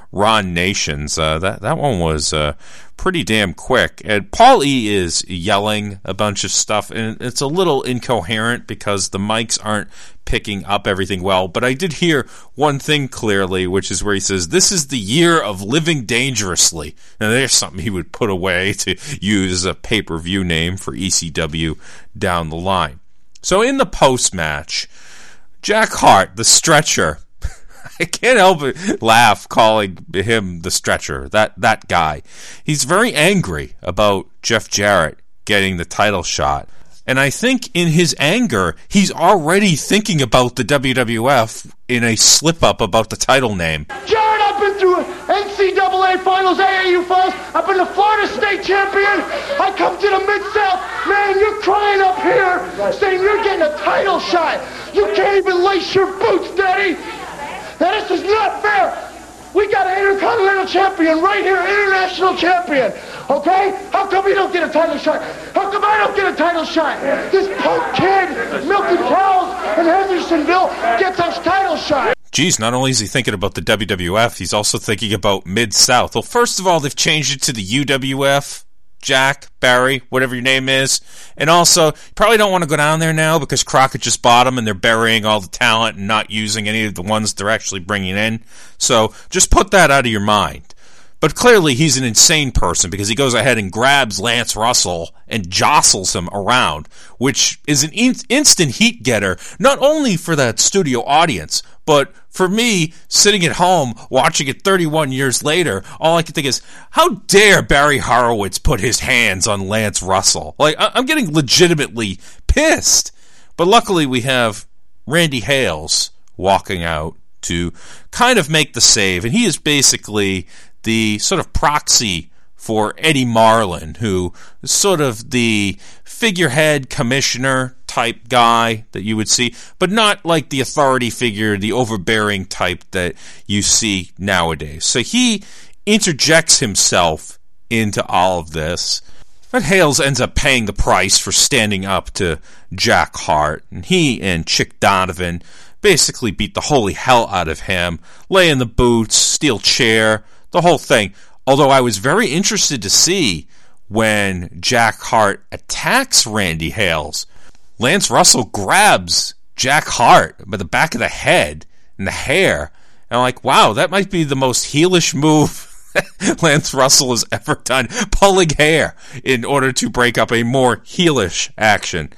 S6: Ron Nations. Uh, that, that one was uh, pretty damn quick. And Paul E. is yelling a bunch of stuff, and it's a little incoherent because the mics aren't picking up everything well. But I did hear one thing clearly, which is where he says, this is the year of living dangerously. Now, there's something he would put away to use a pay-per-view name for E C W down the line. So in the post-match, Jack Hart, the Stretcher, I can't help but laugh calling him the Stretcher, that, that guy. He's very angry about Jeff Jarrett getting the title shot. And I think in his anger, he's already thinking about the W W F in a slip-up about the title name.
S12: Jarrett, I've been through N C double A finals, A A U finals. I've been the Florida State champion. I come to the Mid-South. Man, you're crying up here saying you're getting a title shot. You can't even lace your boots, Daddy. Now, this is not fair. We got an Intercontinental champion right here, international champion. Okay? How come you don't get a title shot? How come I don't get a title shot? This punk kid, milking cows in Hendersonville, gets us title shot.
S6: Geez, not only is he thinking about the W W F, he's also thinking about Mid-South. Well, first of all, they've changed it to the U W F. Jack, Barry, whatever your name is. And also, you probably don't want to go down there now because Crockett just bought them and they're burying all the talent and not using any of the ones they're actually bringing in. So just put that out of your mind. But clearly he's an insane person because he goes ahead and grabs Lance Russell and jostles him around, which is an in- instant heat getter, not only for that studio audience, but for me, sitting at home, watching it thirty-one years later, all I can think is, how dare Barry Horowitz put his hands on Lance Russell? Like, I- I'm getting legitimately pissed. But luckily we have Randy Hales walking out to kind of make the save, and he is basically the sort of proxy for Eddie Marlin, who is sort of the figurehead commissioner type guy that you would see, but not like the authority figure, the overbearing type that you see nowadays. So he interjects himself into all of this. But Hales ends up paying the price for standing up to Jack Hart, and he and Chick Donovan basically beat the holy hell out of him, lay in the boots, steel chair, the whole thing. Although I was very interested to see when Jack Hart attacks Randy Hales, Lance Russell grabs Jack Hart by the back of the head and the hair. And I'm like, wow, that might be the most heelish move Lance Russell has ever done, pulling hair in order to break up a more heelish action.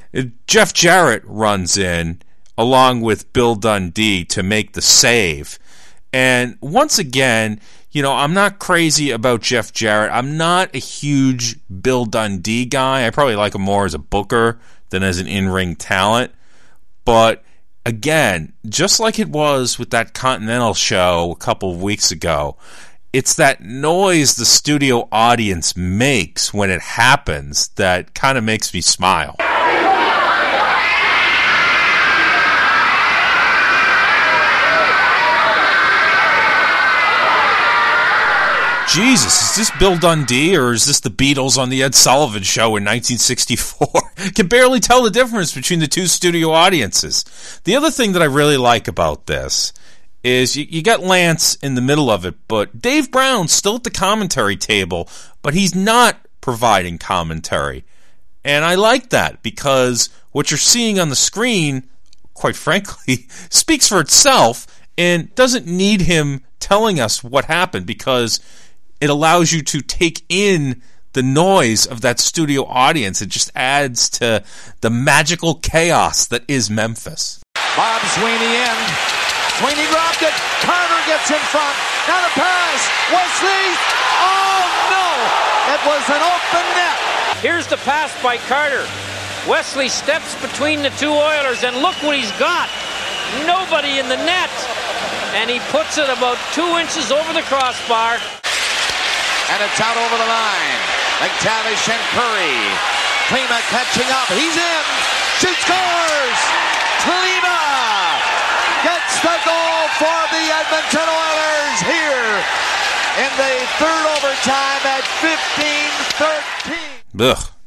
S6: Jeff Jarrett runs in along with Bill Dundee to make the save. And once again, you know, I'm not crazy about Jeff Jarrett. I'm not a huge Bill Dundee guy. I probably like him more as a booker than as an in-ring talent. But again, just like it was with that Continental show a couple of weeks ago, it's that noise the studio audience makes when it happens that kind of makes me smile. Jesus, is this Bill Dundee or is this the Beatles on the Ed Sullivan Show in nineteen sixty-four? Can barely tell the difference between the two studio audiences. The other thing that I really like about this is you, you got Lance in the middle of it, but Dave Brown's still at the commentary table, but he's not providing commentary. And I like that because what you're seeing on the screen, quite frankly, speaks for itself and doesn't need him telling us what happened because it allows you to take in the noise of that studio audience. It just adds to the magical chaos that is Memphis.
S13: Bob Sweeney in. Sweeney dropped it. Carter gets in front. Now the pass. Wesley. Oh, no. It was an open net.
S14: Here's the pass by Carter. Wesley steps between the two Oilers, and look what he's got. Nobody in the net. And he puts it about two inches over the crossbar.
S13: And it's out over the line. McTavish and Curry. Klima catching up. He's in. She scores. Klima gets the goal for the Edmonton Oilers here in the third overtime at fifteen thirteen.
S6: Ugh,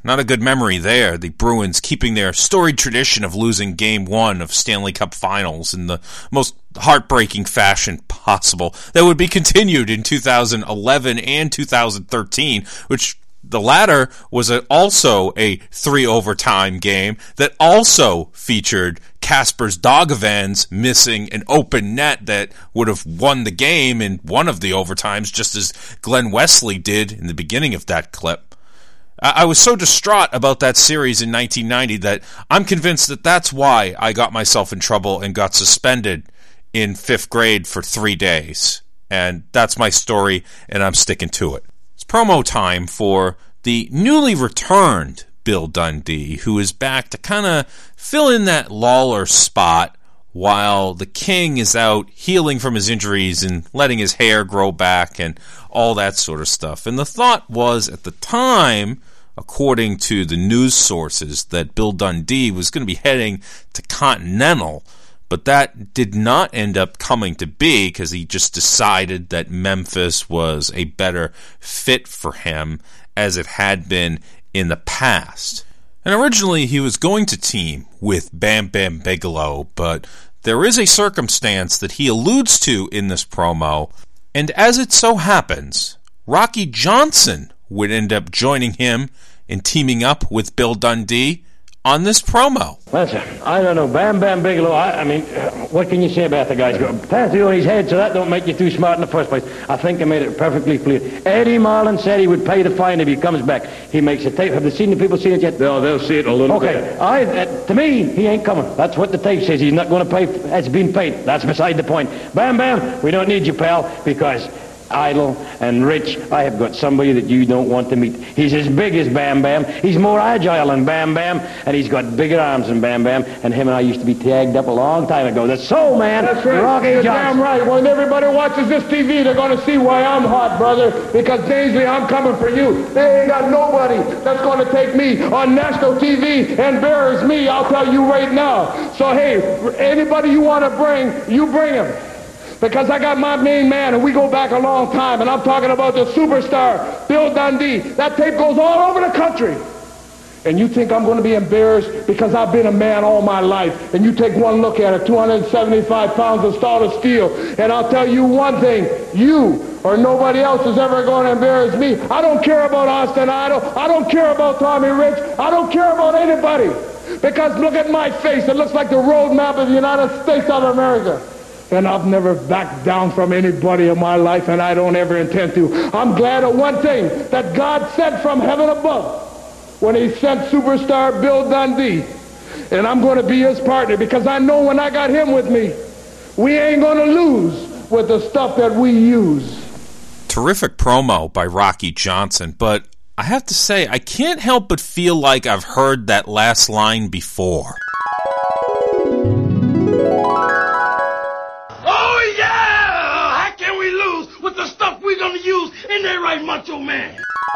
S6: Not a good memory there. The Bruins keeping their storied tradition of losing Game one of Stanley Cup Finals in the most heartbreaking fashion possible. That would be continued in two thousand eleven and two thousand thirteen, which the latter was a, also a three-overtime game that also featured Kaspers Daugavens missing an open net that would have won the game in one of the overtimes, just as Glenn Wesley did in the beginning of that clip. I, I was so distraught about that series in nineteen ninety that I'm convinced that that's why I got myself in trouble and got suspended in fifth grade for three days. And that's my story, and I'm sticking to it. It's promo time for the newly returned Bill Dundee, who is back to kind of fill in that Lawler spot while the King is out healing from his injuries and letting his hair grow back and all that sort of stuff. And the thought was, at the time, according to the news sources, that Bill Dundee was going to be heading to Continental, but that did not end up coming to be because he just decided that Memphis was a better fit for him as it had been in the past. And originally he was going to team with Bam Bam Bigelow, but there is a circumstance that he alludes to in this promo, and as it so happens, Rocky Johnson would end up joining him and teaming up with Bill Dundee on this promo.
S15: Listen, I don't know, Bam Bam Bigelow, I, I mean, what can you say about the guy's got tattoo on his head, so that don't make you too smart in the first place. I think I made it perfectly clear. Eddie Marlin said he would pay the fine if he comes back. He makes a tape. Have they seen the people see it yet?
S7: They'll, they'll see it a little
S15: okay.
S7: bit.
S15: Okay, I, uh, to me, he ain't coming. That's what the tape says. He's not going to pay. It's been paid. That's beside the point. Bam Bam, we don't need you, pal, because idle and rich, I have got somebody that you don't want to meet. He's as big as Bam Bam. He's more agile than Bam Bam, and he's got bigger arms than Bam Bam, and him and I used to be tagged up a long time ago. The soul man,
S9: That's right.
S15: Rocky
S9: You're
S15: Johnson.
S9: damn right. When everybody watches this T V, they're going to see why I'm hot, brother, because Daisley, I'm coming for you. They ain't got nobody that's going to take me on national T V and embarrass me, I'll tell you right now. So, hey, anybody you want to bring, you bring him. Because I got my main man, and we go back a long time, and I'm talking about the superstar, Bill Dundee. That tape goes all over the country. And you think I'm going to be embarrassed because I've been a man all my life, and you take one look at it, two hundred seventy-five pounds of stainless steel, and I'll tell you one thing, you or nobody else is ever going to embarrass me. I don't care about Austin Idol. I don't care about Tommy Rich. I don't care about anybody. Because look at my face. It looks like the road map of the United States of America. And I've never backed down from anybody in my life, and I don't ever intend to. I'm glad of one thing, that God said from heaven above when he sent superstar Bill Dundee. And I'm going to be his partner because I know when I got him with me, we ain't going to lose with the stuff that we use.
S6: Terrific promo by Rocky Johnson, but I have to say, I can't help but feel like I've heard that last line before.
S12: With the stuff we're gonna use in there, right, Macho Man?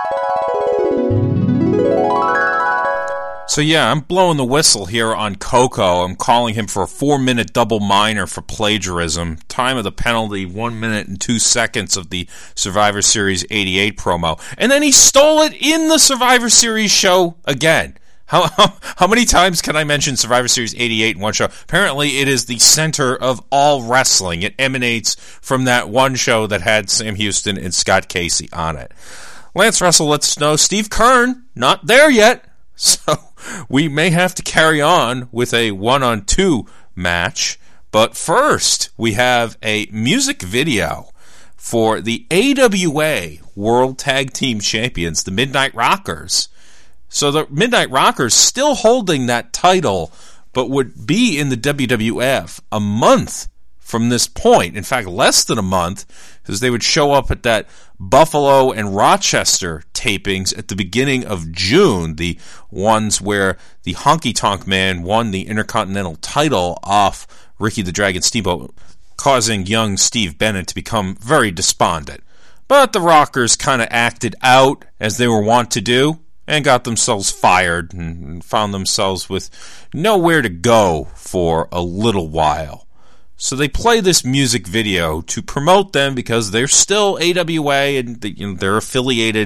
S6: So yeah, I'm blowing the whistle here on Coco. I'm calling him for a four-minute double minor for plagiarism. Time of the penalty, one minute and two seconds of the Survivor Series eighty-eight promo. And then he stole it in the Survivor Series show again. How, how how many times can I mention Survivor Series eighty-eight in one show? Apparently it is the center of all wrestling. It emanates from that one show that had Sam Houston and Scott Casey on it. Lance Russell lets us know Steve Keirn, not there yet. So we may have to carry on with a one-on-two match. But first, we have a music video for the A W A World Tag Team Champions, the Midnight Rockers. So the Midnight Rockers still holding that title, but would be in the W W F a month from this point. In fact, less than a month, because they would show up at that Buffalo and Rochester tapings at the beginning of June, the ones where the Honky Tonk Man won the Intercontinental title off Ricky the Dragon Steamboat, causing young Steve Bennett to become very despondent. But the Rockers kind of acted out, as they were wont to do, and got themselves fired and found themselves with nowhere to go for a little while. So they play this music video to promote them because they're still A W A and they, you know, they're affiliated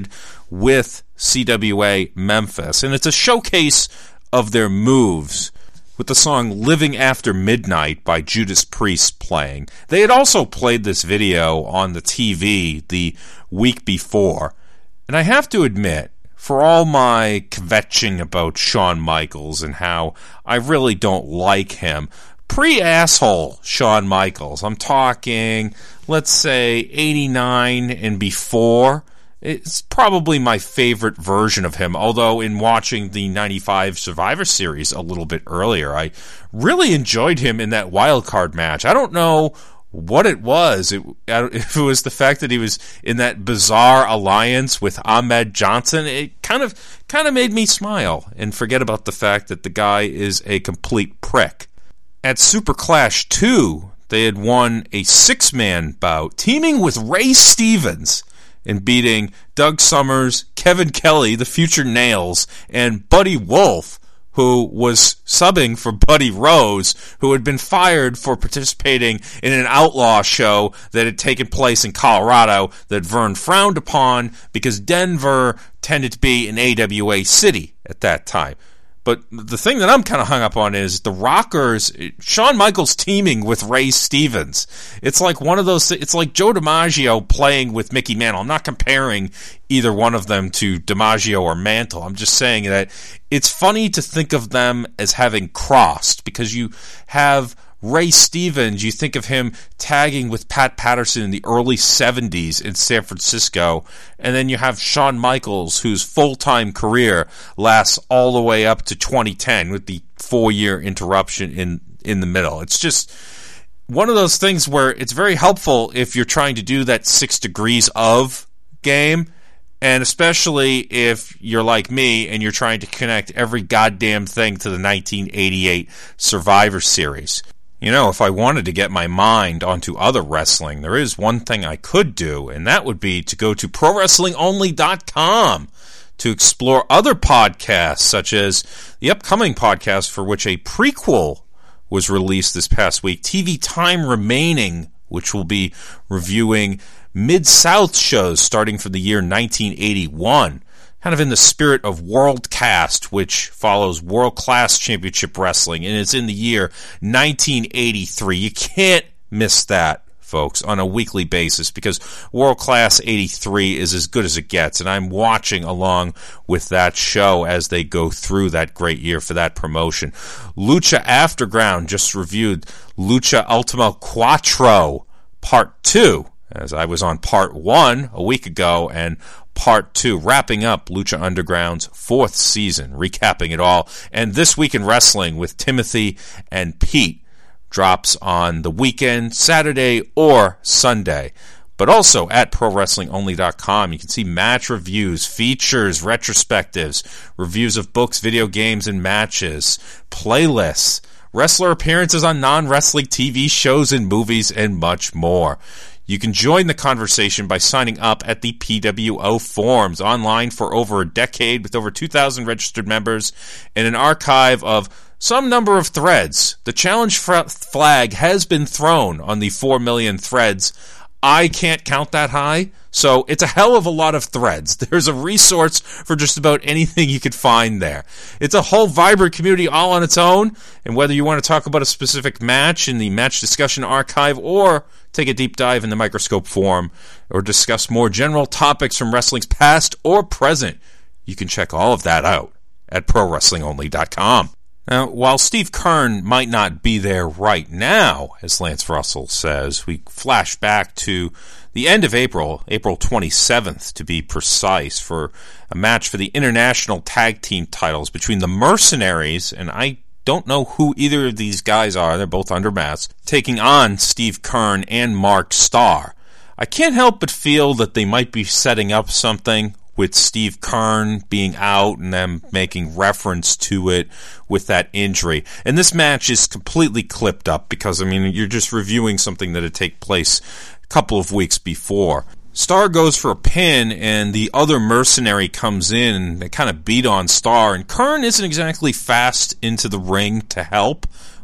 S6: with C W A Memphis. And it's a showcase of their moves, with the song Living After Midnight by Judas Priest playing. They had also played this video on the T V the week before. And I have to admit, for all my kvetching about Shawn Michaels and how I really don't like him, pre-asshole Shawn Michaels, I'm talking, let's say, eighty-nine and before, it's probably my favorite version of him, although in watching the ninety-five Survivor Series a little bit earlier, I really enjoyed him in that wild card match. I don't know what it was. It, if it was the fact that he was in that bizarre alliance with Ahmed Johnson, it kind of kind of made me smile and forget about the fact that the guy is a complete prick. At Super Clash two, they had won a six-man bout, teaming with Ray Stevens and beating Doug Summers, Kevin Kelly, the future Nails, and Buddy Wolf, who was subbing for Buddy Rose, who had been fired for participating in an outlaw show that had taken place in Colorado that Vern frowned upon because Denver tended to be an A W A city at that time. But the thing that I'm kind of hung up on is the Rockers, Shawn Michaels teaming with Ray Stevens. It's like one of those, it's like Joe DiMaggio playing with Mickey Mantle. I'm not comparing either one of them to DiMaggio or Mantle. I'm just saying that it's funny to think of them as having crossed, because you have Ray Stevens, you think of him tagging with Pat Patterson in the early seventies in San Francisco, and then you have Shawn Michaels, whose full-time career lasts all the way up to twenty ten with the four-year interruption in, in the middle. It's just one of those things where it's very helpful if you're trying to do that six degrees of game, and especially if you're like me and you're trying to connect every goddamn thing to the nineteen eighty-eight Survivor Series. You know, if I wanted to get my mind onto other wrestling, there is one thing I could do, and that would be to go to pro wrestling only dot com to explore other podcasts, such as the upcoming podcast for which a prequel was released this past week, T V Time Remaining, which will be reviewing Mid-South shows starting from the year nineteen eighty-one. Kind of in the spirit of Worldcast, which follows World Class Championship Wrestling, and it's in the year nineteen eighty-three. You can't miss that, folks, on a weekly basis, because World Class eighty-three is as good as it gets, and I'm watching along with that show as they go through that great year for that promotion. Lucha Afterground just reviewed Lucha Ultima Quattro Part two, as I was on Part one a week ago, and Part two, wrapping up Lucha Underground's fourth season, recapping it all. And This Week in Wrestling with Timothy and Pete drops on the weekend, Saturday or Sunday. But also at pro wrestling only dot com, you can see match reviews, features, retrospectives, reviews of books, video games, and matches, playlists, wrestler appearances on non-wrestling T V shows and movies, and much more. You can join the conversation by signing up at the P W O forums, online for over a decade with over two thousand registered members and an archive of some number of threads. The challenge flag has been thrown on the four million threads. I can't count that high, so it's a hell of a lot of threads. There's a resource for just about anything you could find there. It's a whole vibrant community all on its own, and whether you want to talk about a specific match in the match discussion archive or take a deep dive in the microscope forum or discuss more general topics from wrestling's past or present, you can check all of that out at pro wrestling only dot com. Now, while Steve Keirn might not be there right now, as Lance Russell says, we flash back to the end of April, April twenty-seventh to be precise, for a match for the international tag team titles between the Mercenaries, and I don't know who either of these guys are, they're both under masks, taking on Steve Keirn and Mark Starr. I can't help but feel that they might be setting up something with Steve Keirn being out and them making reference to it with that injury. And this match is completely clipped up because, I mean, you're just reviewing something that had taken place a couple of weeks before. Starr goes for a pin, and the other mercenary comes in, and they kind of beat on Starr, and Keirn isn't exactly fast into the ring to help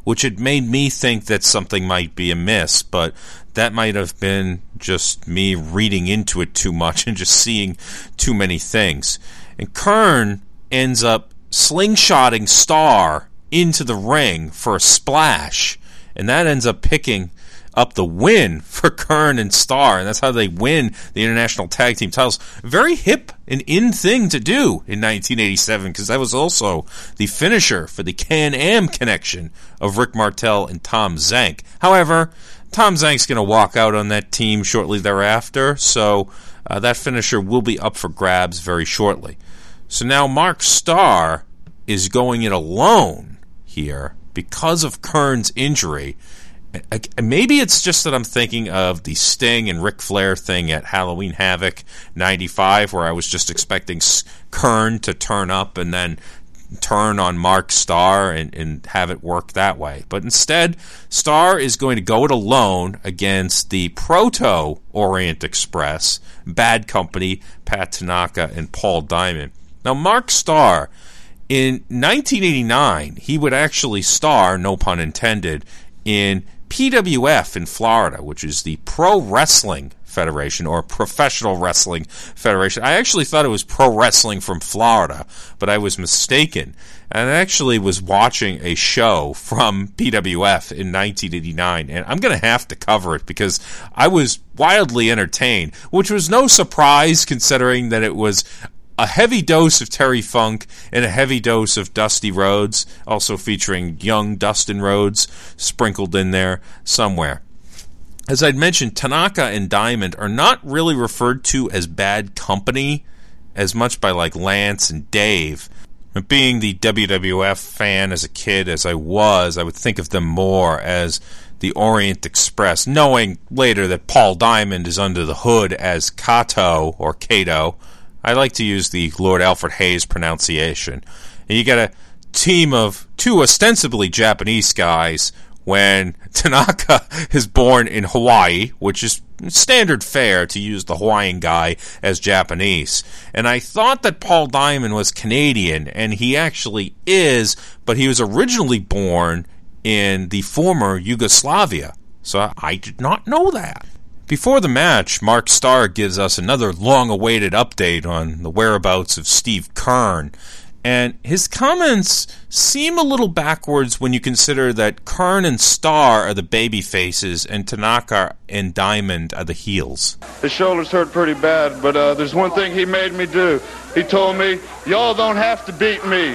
S6: which had made me think that something might be amiss, but that might have been just me reading into it too much and just seeing too many things. And Kern ends up slingshotting Starr into the ring for a splash, and that ends up picking up the win for Kern and Starr, and that's how they win the International Tag Team titles. Very hip and in thing to do in nineteen eighty-seven, because that was also the finisher for the Can-Am connection of Rick Martel and Tom Zank. However, Tom Zank's going to walk out on that team shortly thereafter, so uh, that finisher will be up for grabs very shortly. So now Mark Starr is going it alone here because of Kern's injury. Maybe it's just that I'm thinking of the Sting and Ric Flair thing at Halloween Havoc ninety-five, where I was just expecting Kern to turn up and then turn on Mark Starr and, and have it work that way. But instead, Starr is going to go it alone against the Proto Orient Express, Bad Company, Pat Tanaka, and Paul Diamond. Now, Mark Starr, in nineteen eighty-nine, he would actually star, no pun intended, in P W F in Florida, which is the Pro Wrestling Federation, or Professional Wrestling Federation. I actually thought it was Pro Wrestling from Florida, but I was mistaken. And I actually was watching a show from P W F in nineteen eighty-nine, and I'm going to have to cover it because I was wildly entertained, which was no surprise considering that it was a heavy dose of Terry Funk and a heavy dose of Dusty Rhodes, also featuring young Dustin Rhodes sprinkled in there somewhere. As I'd mentioned, Tanaka and Diamond are not really referred to as Bad Company as much by like Lance and Dave. But being the W W F fan as a kid as I was, I would think of them more as the Orient Express, knowing later that Paul Diamond is under the hood as Kato or Kato. I like to use the Lord Alfred Hayes pronunciation. And you get a team of two ostensibly Japanese guys when Tanaka is born in Hawaii, which is standard fare to use the Hawaiian guy as Japanese. And I thought that Paul Diamond was Canadian, and he actually is, but he was originally born in the former Yugoslavia. So I did not know that. Before the match, Mark Starr gives us another long-awaited update on the whereabouts of Steve Kern, and his comments seem a little backwards when you consider that Kern and Starr are the baby faces and Tanaka and Diamond are the heels.
S9: His shoulders hurt pretty bad, but uh, there's one thing he made me do. He told me, y'all don't have to beat me.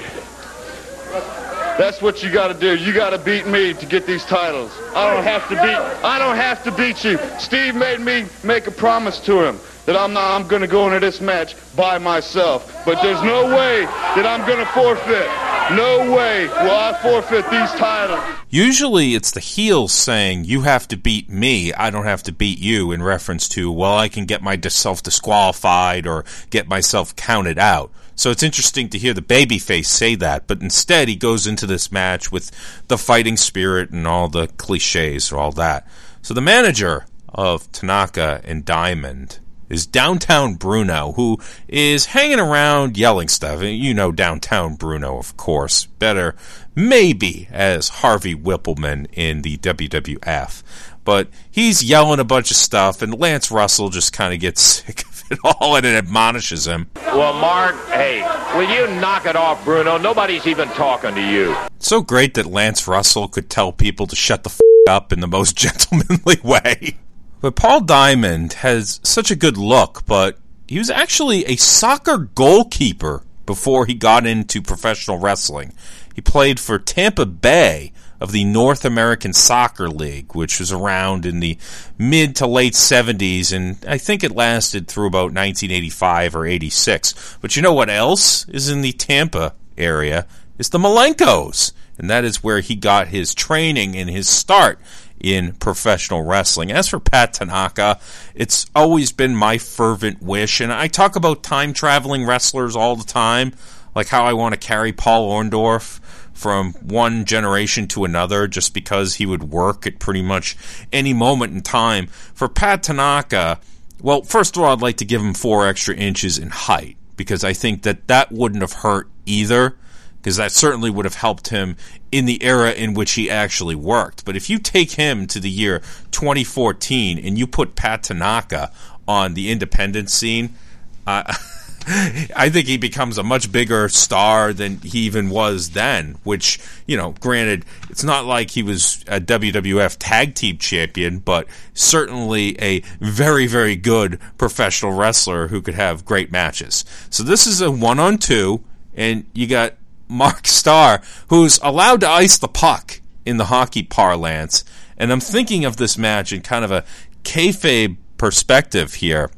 S9: That's what you got to do. You got to beat me to get these titles. I don't have to beat. I don't have to beat you. Steve made me make a promise to him that I'm not. I'm going to go into this match by myself. But there's no way that I'm going to forfeit. No way will I forfeit these titles.
S6: Usually it's the heels saying, you have to beat me, I don't have to beat you, in reference to, well, I can get myself disqualified or get myself counted out. So it's interesting to hear the babyface say that, but instead he goes into this match with the fighting spirit and all the cliches or all that. So the manager of Tanaka and Diamond is Downtown Bruno, who is hanging around yelling stuff. You know Downtown Bruno, of course, better maybe as Harvey Whippleman in the W W F. But he's yelling a bunch of stuff, and Lance Russell just kind of gets sick of it all and it admonishes him.
S1: Well, Mark, hey, will you knock it off, Bruno? Nobody's even talking to you.
S6: It's so great that Lance Russell could tell people to shut the f*** up in the most gentlemanly way. But Paul Diamond has such a good look, but he was actually a soccer goalkeeper before he got into professional wrestling. He played for Tampa Bay of the North American Soccer League, which was around in the mid to late seventies, and I think it lasted through about nineteen eighty-five or eighty-six. But you know what else is in the Tampa area? It's the Malenkos, and that is where he got his training and his start in professional wrestling. As for Pat Tanaka, it's always been my fervent wish, and I talk about time-traveling wrestlers all the time, like how I want to carry Paul Orndorff from one generation to another just because he would work at pretty much any moment in time. For Pat Tanaka, well, first of all, I'd like to give him four extra inches in height, because I think that that wouldn't have hurt either, because that certainly would have helped him in the era in which he actually worked. But if you take him to the year twenty fourteen and you put Pat Tanaka on the independent scene, uh, I think he becomes a much bigger star than he even was then, which, you know, granted, it's not like he was a W W F tag team champion, but certainly a very, very good professional wrestler who could have great matches. So this is a one-on-two, and you got Mark Starr, who's allowed to ice the puck in the hockey parlance, and I'm thinking of this match in kind of a kayfabe perspective here,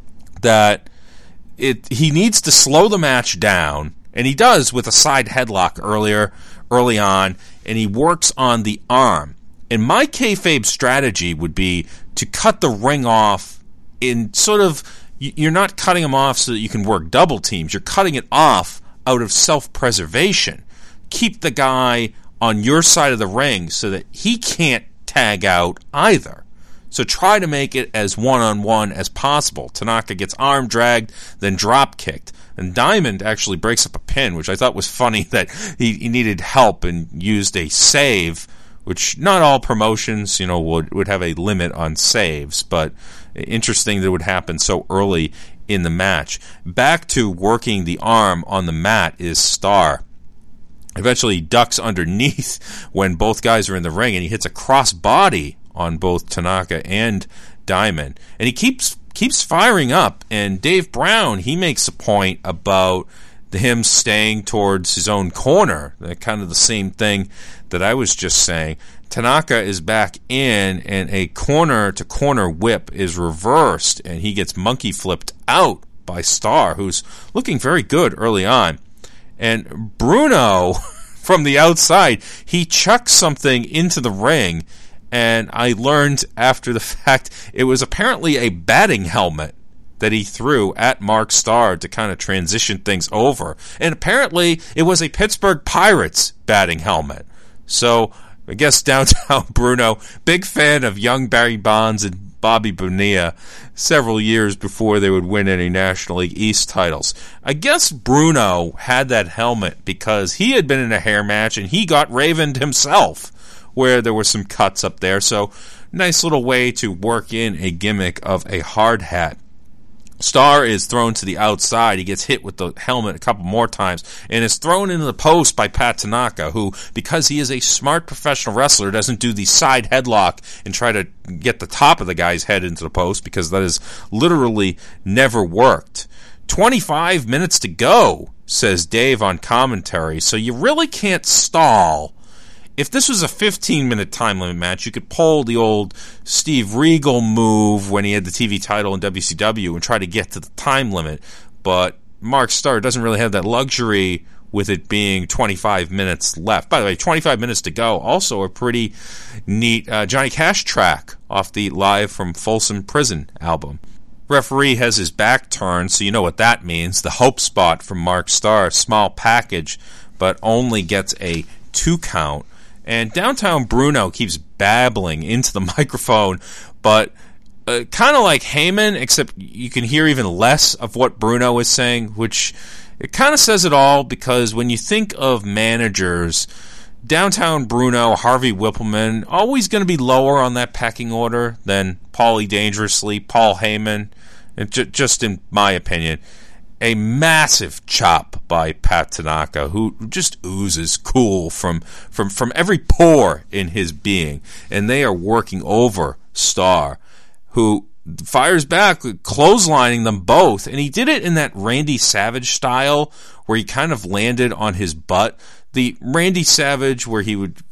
S6: that It, he needs to slow the match down, and he does with a side headlock earlier, early on, and he works on the arm. And my kayfabe strategy would be to cut the ring off in sort of, you're not cutting him off so that you can work double teams. You're cutting it off out of self-preservation. Keep the guy on your side of the ring so that he can't tag out either. So try to make it as one-on-one as possible. Tanaka gets arm dragged, then drop kicked. And Diamond actually breaks up a pin, which I thought was funny that he, he needed help and used a save, which not all promotions, you know, would, would have a limit on saves, but interesting that it would happen so early in the match. Back to working the arm on the mat is Starr. Eventually he ducks underneath when both guys are in the ring, and he hits a cross body on both Tanaka and Diamond. And he keeps keeps firing up, and Dave Brown, he makes a point about him staying towards his own corner. That kind of the same thing that I was just saying. Tanaka is back in, and a corner-to-corner whip is reversed, and he gets monkey flipped out by Starr, who's looking very good early on. And Bruno, from the outside, he chucks something into the ring, and I learned after the fact it was apparently a batting helmet that he threw at Mark Starr to kind of transition things over. And apparently it was a Pittsburgh Pirates batting helmet. So I guess Downtown Bruno, big fan of young Barry Bonds and Bobby Bonilla several years before they would win any National League East titles. I guess Bruno had that helmet because he had been in a hair match and he got ravened himself, where there were some cuts up there. So nice little way to work in a gimmick of a hard hat. Starr is thrown to the outside. He gets hit with the helmet a couple more times and is thrown into the post by Pat Tanaka, who, because he is a smart professional wrestler, doesn't do the side headlock and try to get the top of the guy's head into the post, because that has literally never worked. twenty-five minutes to go, says Dave on commentary, so you really can't stall. If this was a fifteen-minute time limit match, you could pull the old Steve Regal move when he had the T V title in W C W and try to get to the time limit. But Mark Starr doesn't really have that luxury with it being twenty-five minutes left. By the way, twenty-five minutes to go. Also a pretty neat uh, Johnny Cash track off the Live from Folsom Prison album. Referee has his back turned, so you know what that means. The hope spot from Mark Starr, small package, but only gets a two count. And Downtown Bruno keeps babbling into the microphone, but uh, kind of like Heyman, except you can hear even less of what Bruno is saying, which it kind of says it all, because when you think of managers, Downtown Bruno, Harvey Whippleman, always going to be lower on that pecking order than Paulie Dangerously, Paul Heyman, and j- just in my opinion. A massive chop by Pat Tanaka, who just oozes cool from, from, from every pore in his being. And they are working over Starr, who fires back, clotheslining them both. And he did it in that Randy Savage style, where he kind of landed on his butt. The Randy Savage where he would,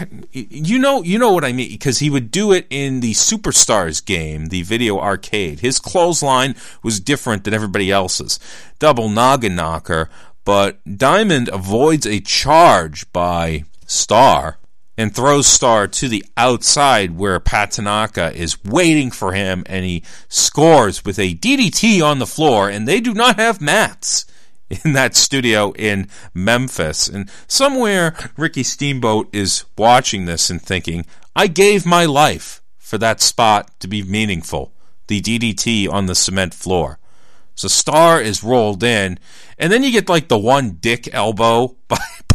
S6: you know, you know what I mean, because he would do it in the Superstars game, the video arcade. His clothesline was different than everybody else's. Double noggin knocker, but Diamond avoids a charge by Starr and throws Starr to the outside where Pat Tanaka is waiting for him, and he scores with a D D T on the floor, and they do not have mats in that studio in Memphis. And somewhere Ricky Steamboat is watching this and thinking, I gave my life for that spot to be meaningful. The D D T on the cement floor. So Starr is rolled in, and then you get like the one dick elbow by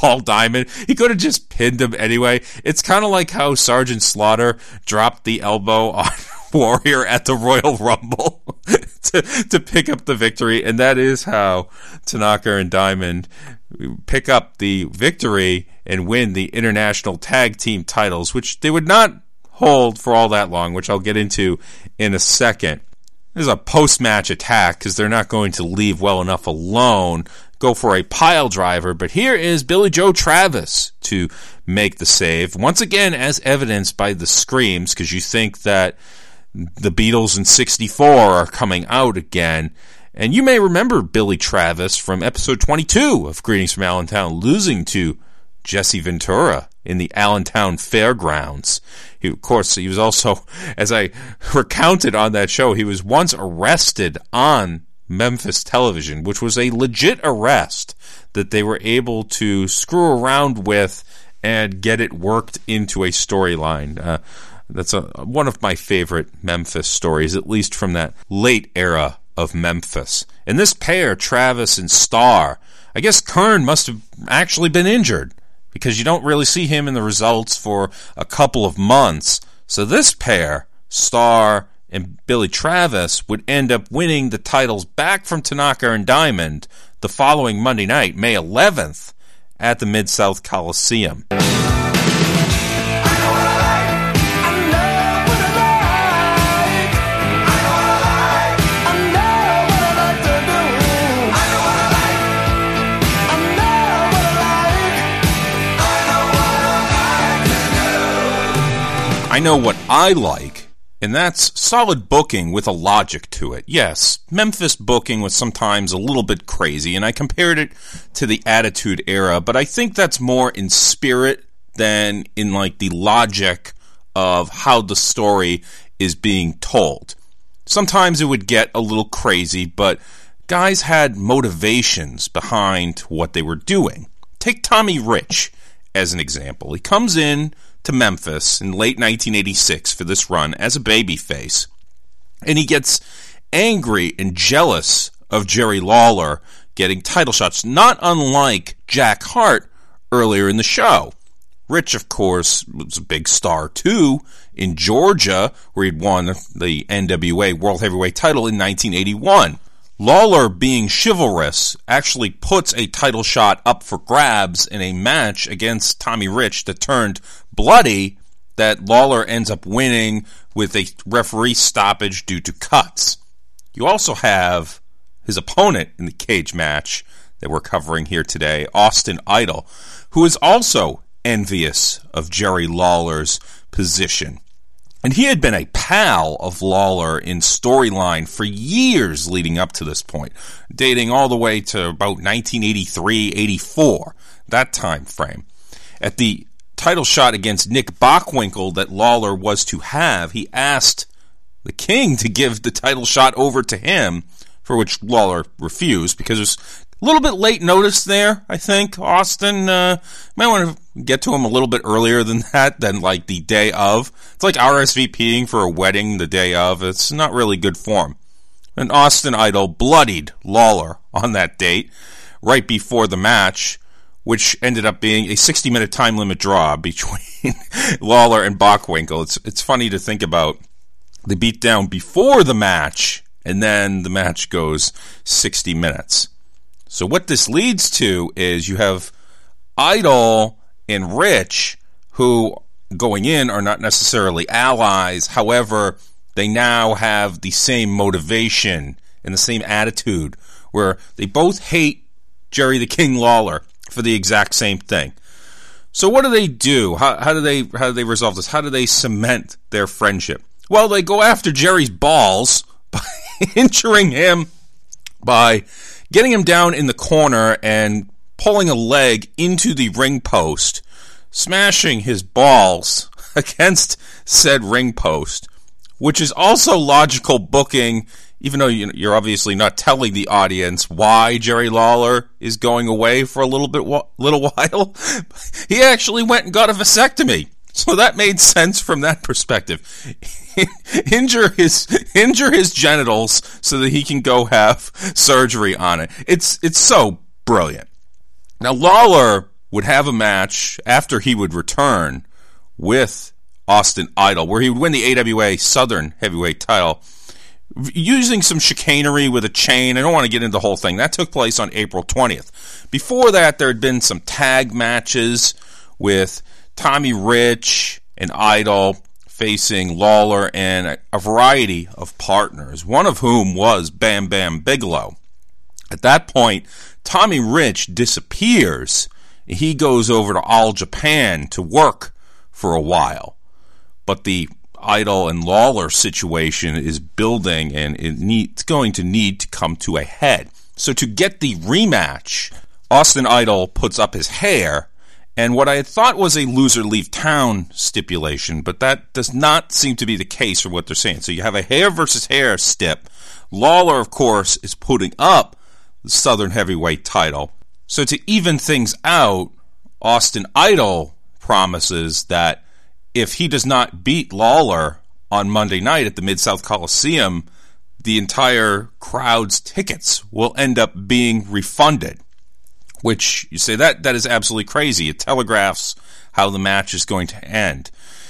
S6: Paul Diamond. He could have just pinned him anyway. It's kind of like how Sergeant Slaughter dropped the elbow on Warrior at the Royal Rumble to, to pick up the victory, and that is how Tanaka and Diamond pick up the victory and win the International Tag Team titles, which they would not hold for all that long, which I'll get into in a second. There's a post-match attack because they're not going to leave well enough alone, go for a pile driver, but here is Billy Joe Travis to make the save, once again as evidenced by the screams, because you think that the Beatles in sixty-four are coming out again. And you may remember Billy Travis from episode twenty-two of Greetings from Allentown, losing to Jesse Ventura in the Allentown Fairgrounds. He, of course, he was also, as I recounted on that show, he was once arrested on Memphis television, which was a legit arrest that they were able to screw around with and get it worked into a storyline. Uh, that's a, one of my favorite Memphis stories, at least from that late era of Memphis. And this pair, Travis and Starr, I guess Kern must have actually been injured, because you don't really see him in the results for a couple of months. So this pair, Starr and Billy Travis, would end up winning the titles back from Tanaka and Diamond the following Monday night, May eleventh, at the Mid-South Coliseum. I know what I like, and that's solid booking with a logic to it. Yes, Memphis booking was sometimes a little bit crazy, and I compared it to the Attitude Era, but I think that's more in spirit than in like the logic of how the story is being told. Sometimes it would get a little crazy, but guys had motivations behind what they were doing. Take Tommy Rich as an example. He comes in to Memphis in late nineteen eighty-six for this run as a babyface, and he gets angry and jealous of Jerry Lawler getting title shots, not unlike Jack Hart earlier in the show. Rich, of course, was a big star too in Georgia, where he'd won the N W A World Heavyweight title in nineteen eighty-one. Lawler, being chivalrous, actually puts a title shot up for grabs in a match against Tommy Rich that turned bloody, that Lawler ends up winning with a referee stoppage due to cuts. You also have his opponent in the cage match that we're covering here today, Austin Idol, who is also envious of Jerry Lawler's position. And he had been a pal of Lawler in storyline for years leading up to this point, dating all the way to about nineteen eighty-three eighty-four, that time frame. At the title shot against Nick Bockwinkel that Lawler was to have, he asked the King to give the title shot over to him, for which Lawler refused, because it was a little bit late notice there, I think. Austin, uh, might want to get to him a little bit earlier than that, than like the day of. It's like RSVPing for a wedding the day of. It's not really good form. And Austin Idol bloodied Lawler on that date, right before the match, which ended up being a sixty-minute time limit draw between Lawler and Bockwinkel. It's, it's funny to think about the beatdown before the match, and then the match goes sixty minutes. So what this leads to is you have Idol and Rich, who going in are not necessarily allies. However, they now have the same motivation and the same attitude, where they both hate Jerry the King Lawler for the exact same thing. So what do they do? How, how do they how do they resolve this? How do they cement their friendship? Well, they go after Jerry's balls by injuring him by getting him down in the corner and pulling a leg into the ring post, smashing his balls against said ring post, which is also logical booking, even though you're obviously not telling the audience why Jerry Lawler is going away for a little bit, little while. He actually went and got a vasectomy, so that made sense from that perspective. injure his injure his genitals so that he can go have surgery on it. It's it's so brilliant. Now Lawler would have a match after he would return with Austin Idol, where he would win the A W A Southern Heavyweight title using some chicanery with a chain. I don't want to get into the whole thing. That took place on April twentieth. Before that, there had been some tag matches with Tommy Rich and Idol facing Lawler and a variety of partners, one of whom was Bam Bam Bigelow. At that point, Tommy Rich disappears. He goes over to All Japan to work for a while. But the Idol and Lawler situation is building, and it need, it's going to need to come to a head. So to get the rematch, Austin Idol puts up his hair, and what I had thought was a loser leave town stipulation, but that does not seem to be the case from what they're saying. So you have a hair versus hair stip. Lawler, of course, is putting up the Southern Heavyweight title. So to even things out, Austin Idol promises that if he does not beat Lawler on Monday night at the Mid-South Coliseum, the entire crowd's tickets will end up being refunded. Which, you say, that that is absolutely crazy. It telegraphs how the match is going to end.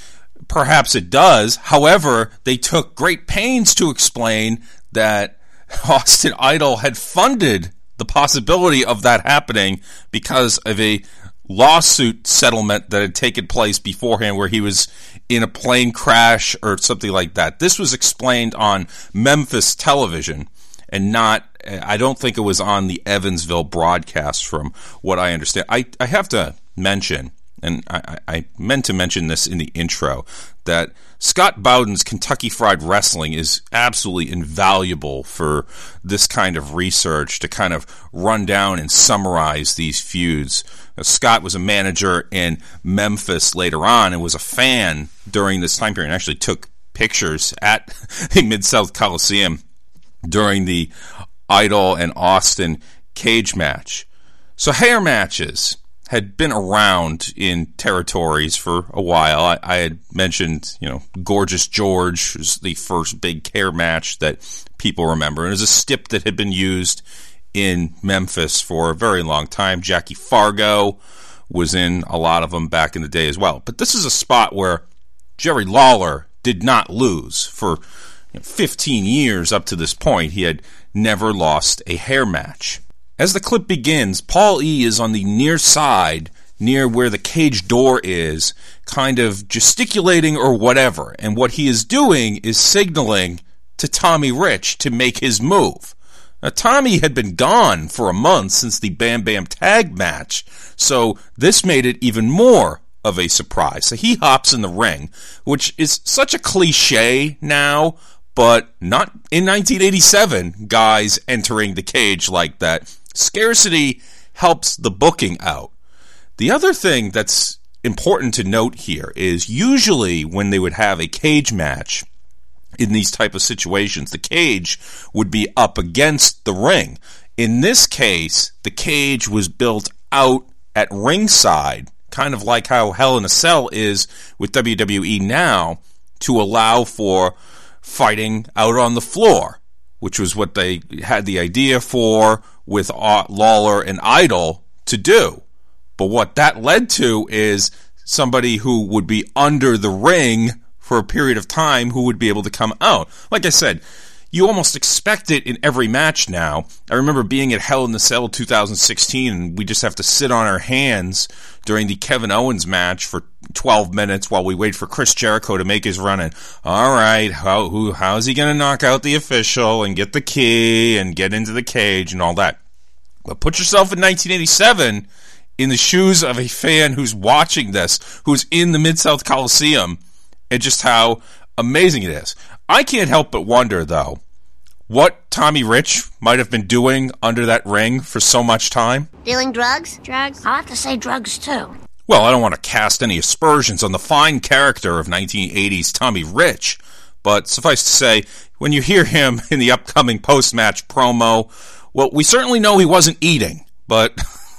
S6: Perhaps it does. However, they took great pains to explain that Austin Idol had funded the possibility of that happening because of a lawsuit settlement that had taken place beforehand where he was in a plane crash or something like that. This was explained on Memphis television and not, I don't think it was on the Evansville broadcast from what I understand. I, I have to mention, and I, I meant to mention this in the intro, that Scott Bowden's Kentucky Fried Wrestling is absolutely invaluable for this kind of research to kind of run down and summarize these feuds. Scott was a manager in Memphis later on and was a fan during this time period and actually took pictures at the Mid-South Coliseum during the Idol and Austin cage match. So hair matches had been around in territories for a while. I, I had mentioned, you know, Gorgeous George was the first big hair match that people remember. It was a stip that had been used in Memphis for a very long time. Jackie Fargo was in a lot of them back in the day as well. But this is a spot where Jerry Lawler did not lose. For you know, fifteen years up to this point, he had never lost a hair match. As the clip begins, Paul E. is on the near side, near where the cage door is, kind of gesticulating or whatever. And what he is doing is signaling to Tommy Rich to make his move. Now, Tommy had been gone for a month since the Bam Bam tag match, so this made it even more of a surprise. So he hops in the ring, which is such a cliche now, but not in nineteen eighty-seven, guys entering the cage like that. Scarcity helps the booking out. The other thing that's important to note here is usually when they would have a cage match in these type of situations, the cage would be up against the ring. In this case, the cage was built out at ringside, kind of like how Hell in a Cell is with W W E now, to allow for fighting out on the floor, which was what they had the idea for with Lawler and Idol to do. But what that led to is somebody who would be under the ring for a period of time who would be able to come out. Like I said, you almost expect it in every match now. I remember being at Hell in the Cell two thousand sixteen, and we just have to sit on our hands during the Kevin Owens match for twelve minutes while we wait for Chris Jericho to make his run. And, all right, how who how's he going to knock out the official and get the key and get into the cage and all that? But put yourself in nineteen eighty-seven in the shoes of a fan who's watching this, who's in the Mid-South Coliseum, and just how amazing it is. I can't help but wonder, though, what Tommy Rich might have been doing under that ring for so much time.
S16: Dealing drugs? Drugs? I'll have to say drugs, too.
S6: Well, I don't want to cast any aspersions on the fine character of nineteen eighties Tommy Rich, but suffice to say, when you hear him in the upcoming post-match promo, well, we certainly know he wasn't eating, but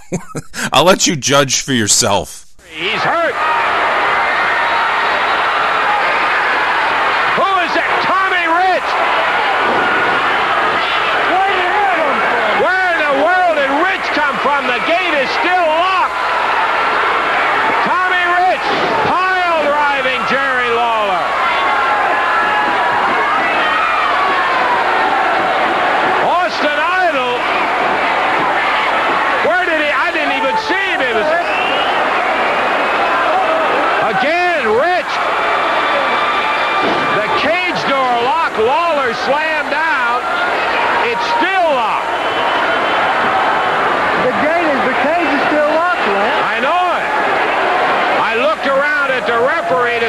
S6: I'll let you judge for yourself.
S7: He's hurt. Who is it? Tommy Rich. Where in the world did Rich come from? The gate is still locked.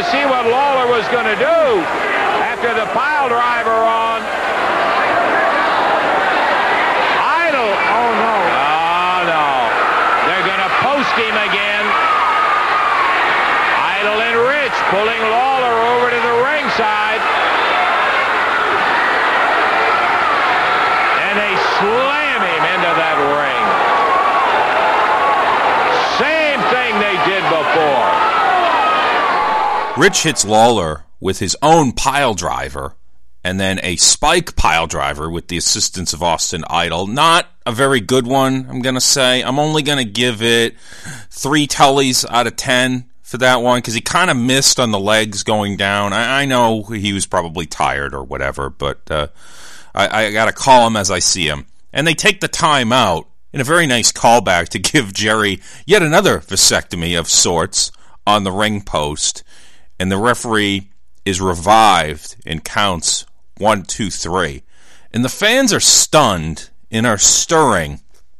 S1: see what Lawler was going to do after the pile driver on Idol. Oh, no. Oh, no. They're going to post him again. Idol and Rich pulling Lawler over to the ringside. And they slam him into that ring. Same thing they did before.
S6: Rich hits Lawler with his own pile driver, and then a spike pile driver with the assistance of Austin Idol. Not a very good one, I'm going to say. I'm only going to give it three Tullys out of ten for that one, because he kind of missed on the legs going down. I, I know he was probably tired or whatever, but uh, I, I got to call him as I see him. And they take the time out in a very nice callback to give Jerry yet another vasectomy of sorts on the ring post. And the referee is revived and counts one, two, three. And the fans are stunned and are stirring,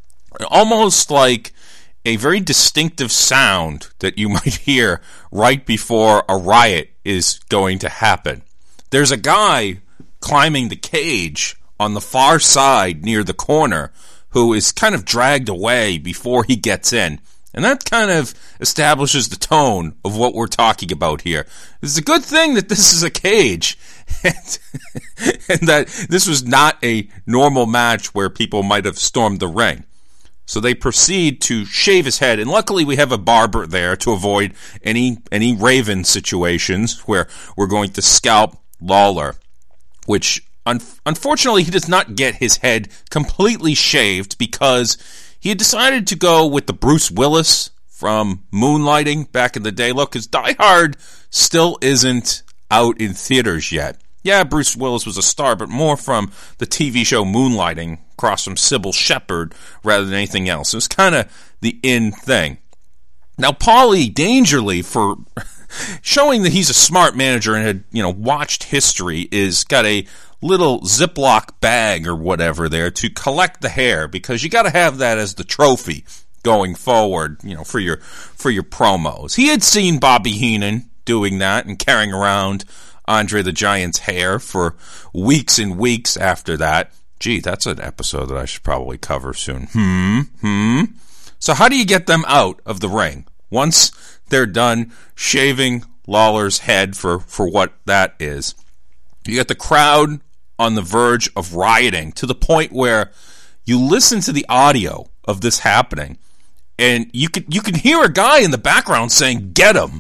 S6: almost like a very distinctive sound that you might hear right before a riot is going to happen. There's a guy climbing the cage on the far side near the corner who is kind of dragged away before he gets in. And that kind of establishes the tone of what we're talking about here. It's a good thing that this is a cage and, and that this was not a normal match where people might have stormed the ring. So they proceed to shave his head, and luckily we have a barber there to avoid any any Raven situations where we're going to scalp Lawler, which un- unfortunately he does not get his head completely shaved because he had decided to go with the Bruce Willis from Moonlighting back in the day. Look, because Die Hard still isn't out in theaters yet. Yeah, Bruce Willis was a star, but more from the T V show Moonlighting across from Sybil Shepherd rather than anything else. It was kind of the in thing. Now, Paulie Dangerly, for showing that he's a smart manager and had, you know, watched history, is got a little Ziploc bag or whatever there to collect the hair, because you got to have that as the trophy going forward, you know, for your for your promos. He had seen Bobby Heenan doing that and carrying around Andre the Giant's hair for weeks and weeks after that. Gee, that's an episode that I should probably cover soon. Hmm, hmm. So how do you get them out of the ring? Once they're done shaving Lawler's head for, for what that is, you get the crowd on the verge of rioting to the point where you listen to the audio of this happening, and you can you can hear a guy in the background saying, "Get him."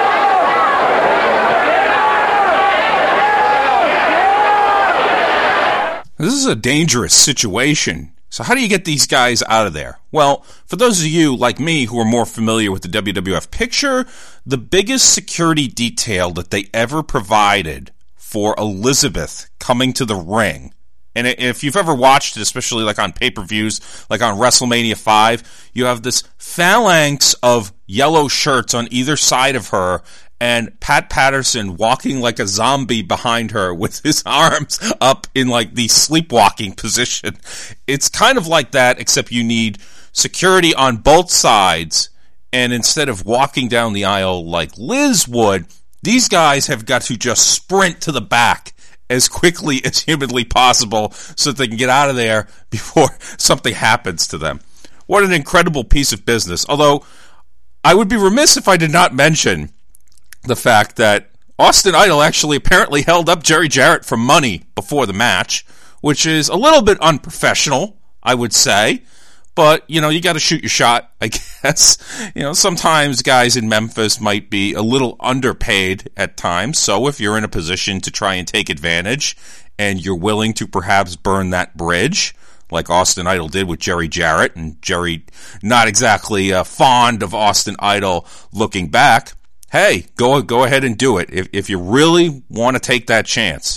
S6: This is a dangerous situation. So how do you get these guys out of there? Well, for those of you like me who are more familiar with the W W F picture, the biggest security detail that they ever provided for Elizabeth coming to the ring, and if you've ever watched it, especially like on pay-per-views, like on WrestleMania five, you have this phalanx of yellow shirts on either side of her, and Pat Patterson walking like a zombie behind her with his arms up in like the sleepwalking position. It's kind of like that, except you need security on both sides, and instead of walking down the aisle like Liz would, these guys have got to just sprint to the back as quickly as humanly possible so that they can get out of there before something happens to them. What an incredible piece of business. Although, I would be remiss if I did not mention the fact that Austin Idol actually apparently held up Jerry Jarrett for money before the match, which is a little bit unprofessional, I would say. But, you know, you got to shoot your shot, I guess. You know, sometimes guys in Memphis might be a little underpaid at times. So if you're in a position to try and take advantage and you're willing to perhaps burn that bridge, like Austin Idol did with Jerry Jarrett, and Jerry not exactly uh, fond of Austin Idol looking back, hey, go go ahead and do it if, if you really want to take that chance.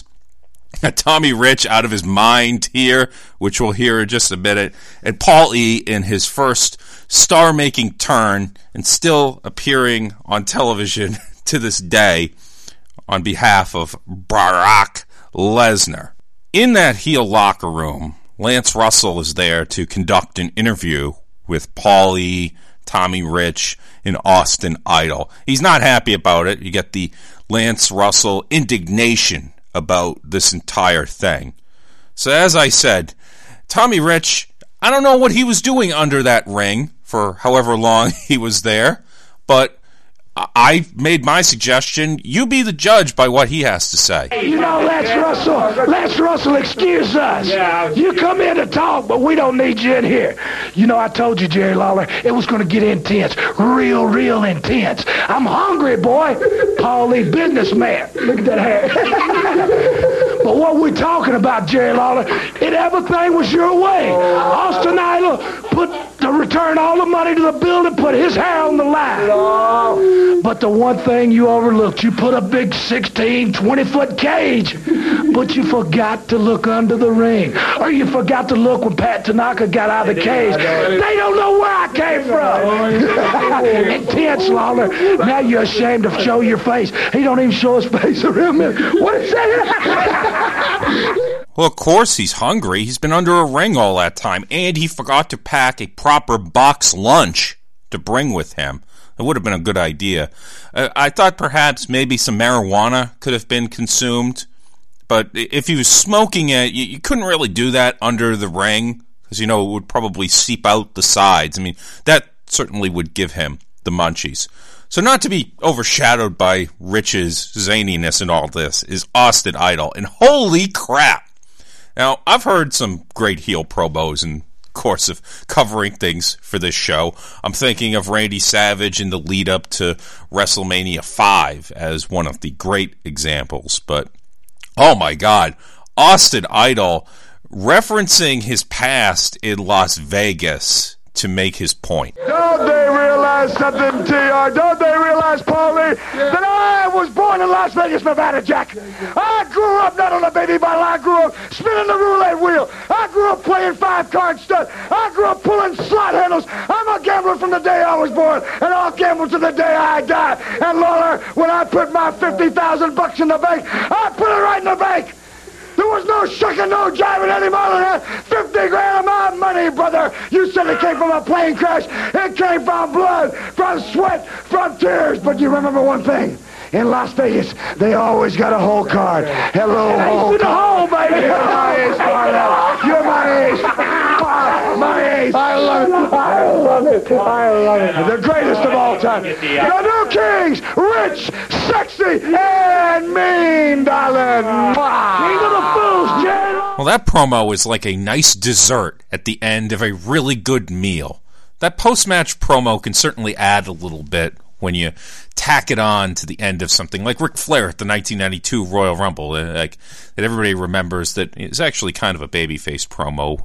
S6: Tommy Rich out of his mind here, which we'll hear in just a minute, and Paul E. in his first star-making turn and still appearing on television to this day on behalf of Brock Lesnar. In that heel locker room, Lance Russell is there to conduct an interview with Paul E., Tommy Rich, and Austin Idol. He's not happy about it. You get the Lance Russell indignation about this entire thing. So as I said, Tommy Rich, I don't know what he was doing under that ring for however long he was there, but I made my suggestion. You be the judge by what he has to say.
S17: You know, Lance Russell, Lance Russell, excuse us. Yeah. You come in to talk, but we don't need you in here. You know, I told you, Jerry Lawler, it was going to get intense. Real, real intense. I'm hungry, boy. Paulie, businessman. Look at that hair. But what we're talking about, Jerry Lawler, it everything was your way. Austin Idol put to return all the money to the building, put his hair on the line. But the one thing you overlooked, you put a big sixteen, twenty-foot cage, but you forgot to look under the ring. Or you forgot to look when Pat Tanaka got out of the cage. They don't know where I came from. Intense, Lawler. Now you're ashamed to show your face. He don't even show his face around me. What is that?
S6: Well, of course he's hungry. He's been under a ring all that time, and he forgot to pack a proper box lunch to bring with him. It would have been a good idea. Uh, I thought perhaps maybe some marijuana could have been consumed, but if he was smoking it, you, you couldn't really do that under the ring, because, you know, it would probably seep out the sides. I mean, that certainly would give him the munchies. So not to be overshadowed by Rich's zaniness and all this is Austin Idol, and holy crap! Now, I've heard some great heel promos and course of covering things for this show. I'm thinking of Randy Savage in the lead up to WrestleMania five as one of the great examples. But, oh my God, Austin Idol referencing his past in Las Vegas to make his point.
S9: Don't they realize something, T R? Don't they realize, Paulie, that I was born in Las Vegas, Nevada, Jack? I grew up not on a baby bottle. I grew up spinning the roulette wheel. I grew up playing five-card stud. I grew up pulling slot handles. I'm a gambler from the day I was born, and I'll gamble to the day I die. And, Lawler, when I put my fifty thousand bucks in the bank, I put it right in the bank. There was no shucking, no jiving anymore than that. fifty grand of my money, brother. You said it came from a plane crash. It came from blood, from sweat, from tears. But you remember one thing. In Las Vegas, they always got a hole card. Hello, hole card. Hole, baby. You're my ace, Barnell. You're my ace. My ace. I love it. I love it. I love it. The greatest of all time. The new kings, rich, sexy, and mean, darling. King of the fools, Jerry.
S6: Well, that promo is like a nice dessert at the end of a really good meal. That post-match promo can certainly add a little bit when you tack it on to the end of something like Ric Flair at the nineteen ninety-two Royal Rumble, like that everybody remembers that it's actually kind of a babyface promo.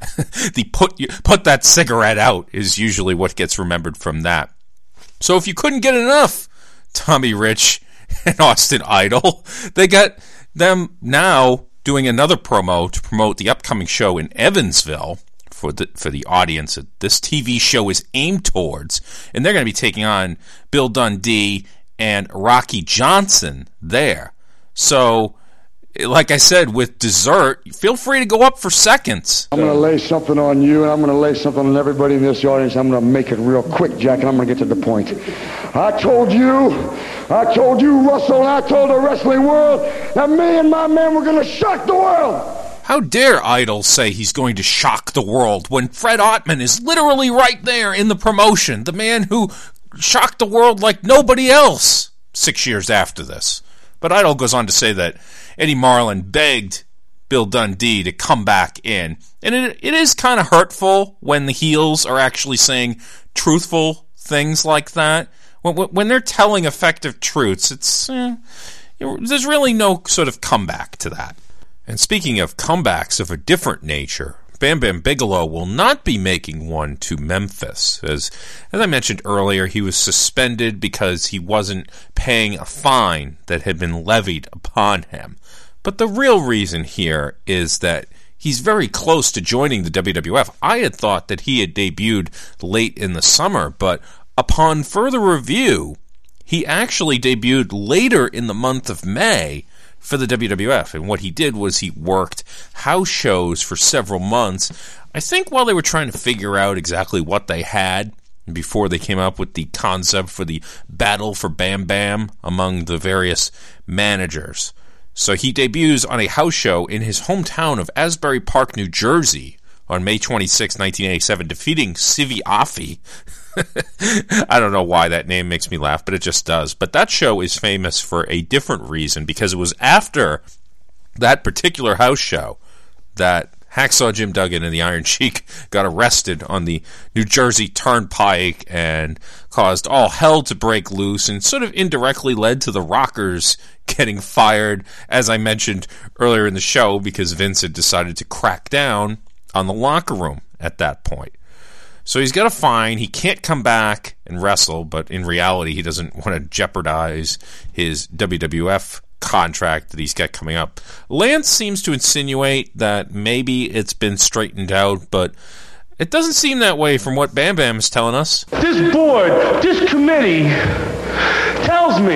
S6: The put put that cigarette out is usually what gets remembered from that. So if you couldn't get enough Tommy Rich and Austin Idol, they got them now doing another promo to promote the upcoming show in Evansville for the for the audience that this T V show is aimed towards, and they're going to be taking on Bill Dundee and Rocky Johnson there. So, like I said, with dessert, feel free to go up for seconds.
S9: I'm going to lay something on you, and I'm going to lay something on everybody in this audience. I'm going to make it real quick, Jack, and I'm going to get to the point. I told you, I told you, Russell, and I told the wrestling world that me and my men were going to shock the world.
S6: How dare Idol say he's going to shock the world when Fred Ottman is literally right there in the promotion, the man who shocked the world like nobody else six years after this. But Idol goes on to say that Eddie Marlin begged Bill Dundee to come back in. And it, it is kind of hurtful when the heels are actually saying truthful things like that. When, when they're telling effective truths, it's eh, there's really no sort of comeback to that. And speaking of comebacks of a different nature, Bam Bam Bigelow will not be making one to Memphis. As, as I mentioned earlier, he was suspended because he wasn't paying a fine that had been levied upon him. But the real reason here is that he's very close to joining the W W F. I had thought that he had debuted late in the summer, but upon further review, he actually debuted later in the month of May for the W W F. And what he did was he worked house shows for several months, I think while they were trying to figure out exactly what they had before they came up with the concept for the Battle for Bam Bam among the various managers. So he debuts on a house show in his hometown of Asbury Park, New Jersey on May twenty-sixth, nineteen eighty-seven, defeating Sivi Afi. I don't know why that name makes me laugh, but it just does. But that show is famous for a different reason, because it was after that particular house show that Hacksaw Jim Duggan and the Iron Sheik got arrested on the New Jersey Turnpike and caused all hell to break loose, and sort of indirectly led to the Rockers getting fired, as I mentioned earlier in the show, because Vince had decided to crack down on the locker room at that point. So he's got a fine. He can't come back and wrestle, but in reality, he doesn't want to jeopardize his W W F contract that he's got coming up. Lance seems to insinuate that maybe it's been straightened out, but it doesn't seem that way from what Bam Bam is telling us.
S17: This board, this committee tells me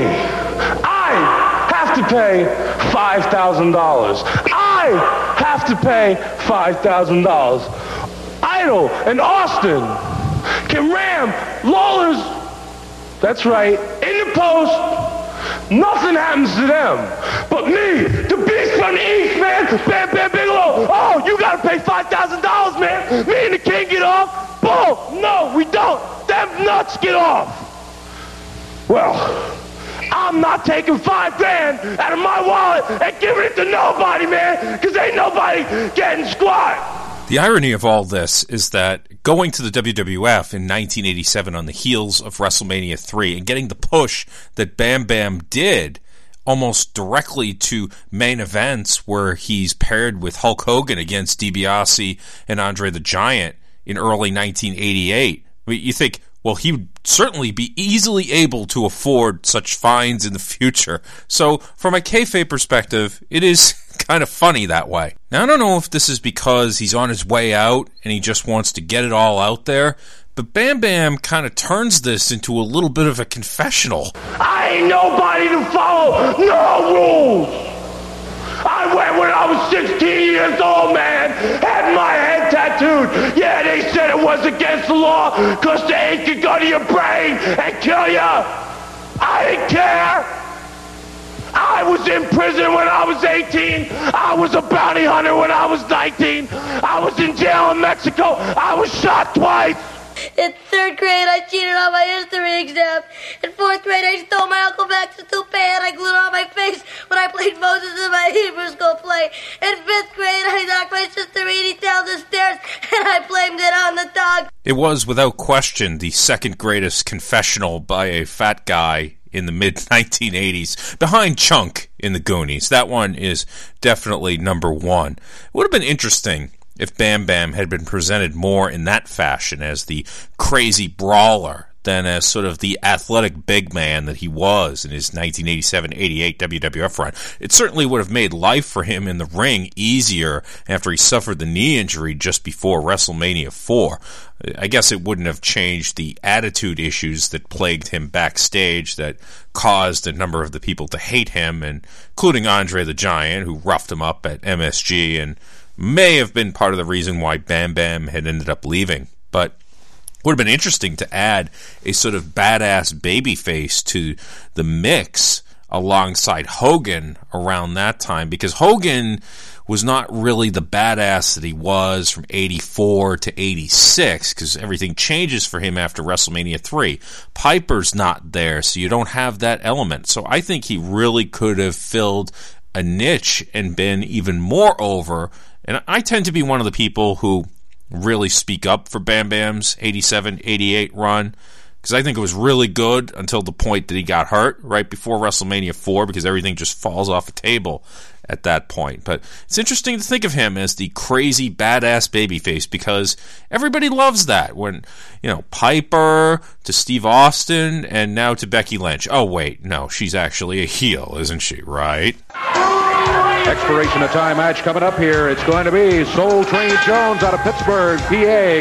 S17: I have to pay five thousand dollars. I have to pay five thousand dollars. Idol and Austin can ram Lawler's, that's right, in the post. Nothing happens to them. But me, the beast from the East, man, Bam Bam Bigelow, oh, you gotta pay five thousand dollars, man. Me and the king get off. Bull, no, we don't. Them nuts get off. Well, I'm not taking five grand out of my wallet and giving it to nobody, man, because ain't nobody getting squat.
S6: The irony of all this is that going to the W W F in nineteen eighty-seven on the heels of WrestleMania three and getting the push that Bam Bam did almost directly to main events where he's paired with Hulk Hogan against DiBiase and Andre the Giant in early nineteen eighty-eight. I mean, you think, well, he would certainly be easily able to afford such fines in the future. So from a kayfabe perspective, it is kind of funny that way. Now, I don't know if this is because he's on his way out and he just wants to get it all out there, but Bam Bam kind of turns this into a little bit of a confessional.
S17: I ain't nobody to follow no rules. I went when I was sixteen years old, man, had my head tattooed. Yeah, they said it was against the law because the ink could go to your brain and kill you. I didn't care. I was in prison when I was eighteen. I was a bounty hunter when I was nineteen. I was in jail in Mexico. I was shot twice.
S18: In third grade, I cheated on my history exam. In fourth grade, I stole my Uncle Max's toupee and I glued it on my face when I played Moses in my Hebrew school play. In fifth grade, I knocked my sister Edie down the stairs and I blamed it on the dog.
S6: It was, without question, the second greatest confessional by a fat guy in the mid nineteen eighties, behind Chunk in the Goonies. That one is definitely number one. It would have been interesting if Bam Bam had been presented more in that fashion as the crazy brawler than as sort of the athletic big man that he was in his nineteen eighty-seven eighty-eight W W F run. It certainly would have made life for him in the ring easier after he suffered the knee injury just before WrestleMania four. I guess it wouldn't have changed the attitude issues that plagued him backstage that caused a number of the people to hate him, and including Andre the Giant, who roughed him up at M S G and may have been part of the reason why Bam Bam had ended up leaving. But it would have been interesting to add a sort of badass babyface to the mix alongside Hogan around that time, because Hogan was not really the badass that he was from eighty-four to eighty-six, because everything changes for him after WrestleMania three. Piper's not there, so you don't have that element. So I think he really could have filled a niche and been even more over. And I tend to be one of the people who really speak up for Bam Bam's eighty-seven eighty-eight run, because I think it was really good until the point that he got hurt right before WrestleMania four, because everything just falls off the table at that point. But it's interesting to think of him as the crazy badass babyface, because everybody loves that. When, you know, Piper to Steve Austin and now to Becky Lynch. Oh, wait, no, she's actually a heel, isn't she, right?
S7: Expiration of time match coming up here. It's going to be Soul Train Jones out of Pittsburgh, P A.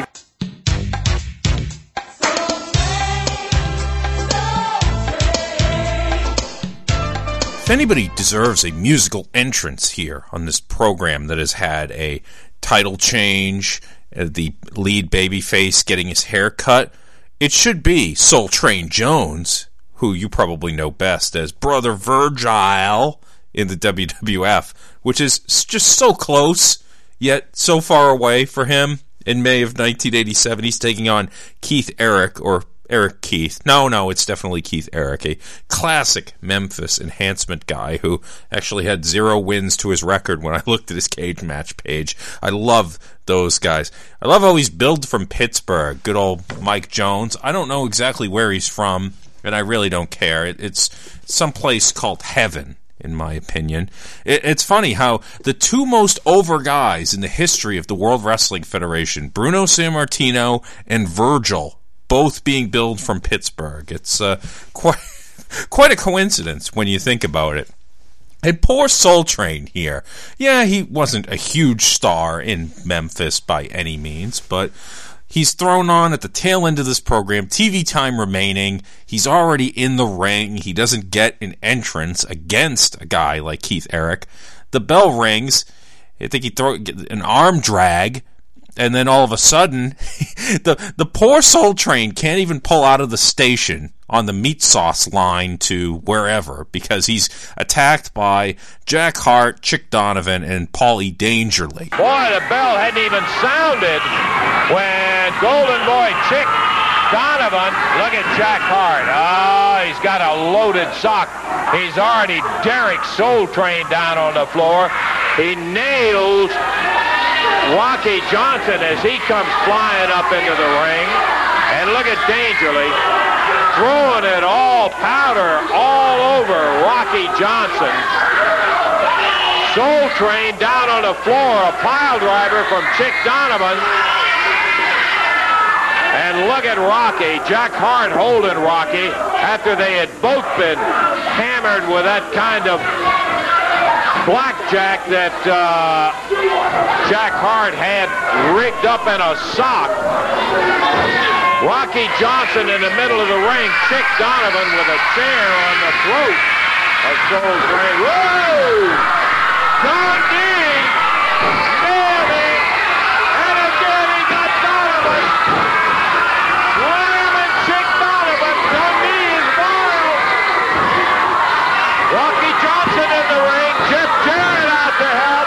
S6: If anybody deserves a musical entrance here on this program that has had a title change, uh, the lead babyface getting his hair cut, it should be Soul Train Jones, who you probably know best as Brother Virgile in the W W F, which is just so close, yet so far away for him. In May of nineteen eighty-seven, he's taking on Keith Eric, or Eric Keith. No, no, it's definitely Keith Eric, a classic Memphis enhancement guy who actually had zero wins to his record when I looked at his cage match page. I love those guys. I love how he's billed from Pittsburgh, good old Mike Jones. I don't know exactly where he's from, and I really don't care. It, it's someplace called heaven, in my opinion. It, it's funny how the two most over guys in the history of the World Wrestling Federation, Bruno Sammartino and Virgil, both being billed from Pittsburgh. It's uh, quite quite a coincidence when you think about it. And poor Soul Train here. Yeah, he wasn't a huge star in Memphis by any means, but he's thrown on at the tail end of this program, T V time remaining. He's already in the ring. He doesn't get an entrance against a guy like Keith Eric. The bell rings. I think he throw an arm drag. And then all of a sudden, the the poor Soul Train can't even pull out of the station on the meat sauce line to wherever because he's attacked by Jack Hart, Chick Donovan, and Paulie Dangerly.
S1: Boy, the bell hadn't even sounded when Golden Boy Chick Donovan, look at Jack Hart. Oh, he's got a loaded sock. He's already Derek Soul Train down on the floor. He nails Rocky Johnson as he comes flying up into the ring. And look at Dangerly throwing it all powder all over Rocky Johnson. Soul Train down on the floor, a pile driver from Chick Donovan. And look at Rocky, Jack Hart holding Rocky after they had both been hammered with that kind of blackjack that uh, Jack Hart had rigged up in a sock. Rocky Johnson in the middle of the ring, Chick Donovan with a chair on the throat of Soul Train. Whoa! Dundee! Nailed it! And again he got Donovan! Slamming Chick Donovan! Dundee is wild! Rocky Johnson in the ring, Jeff Jarrett out to help!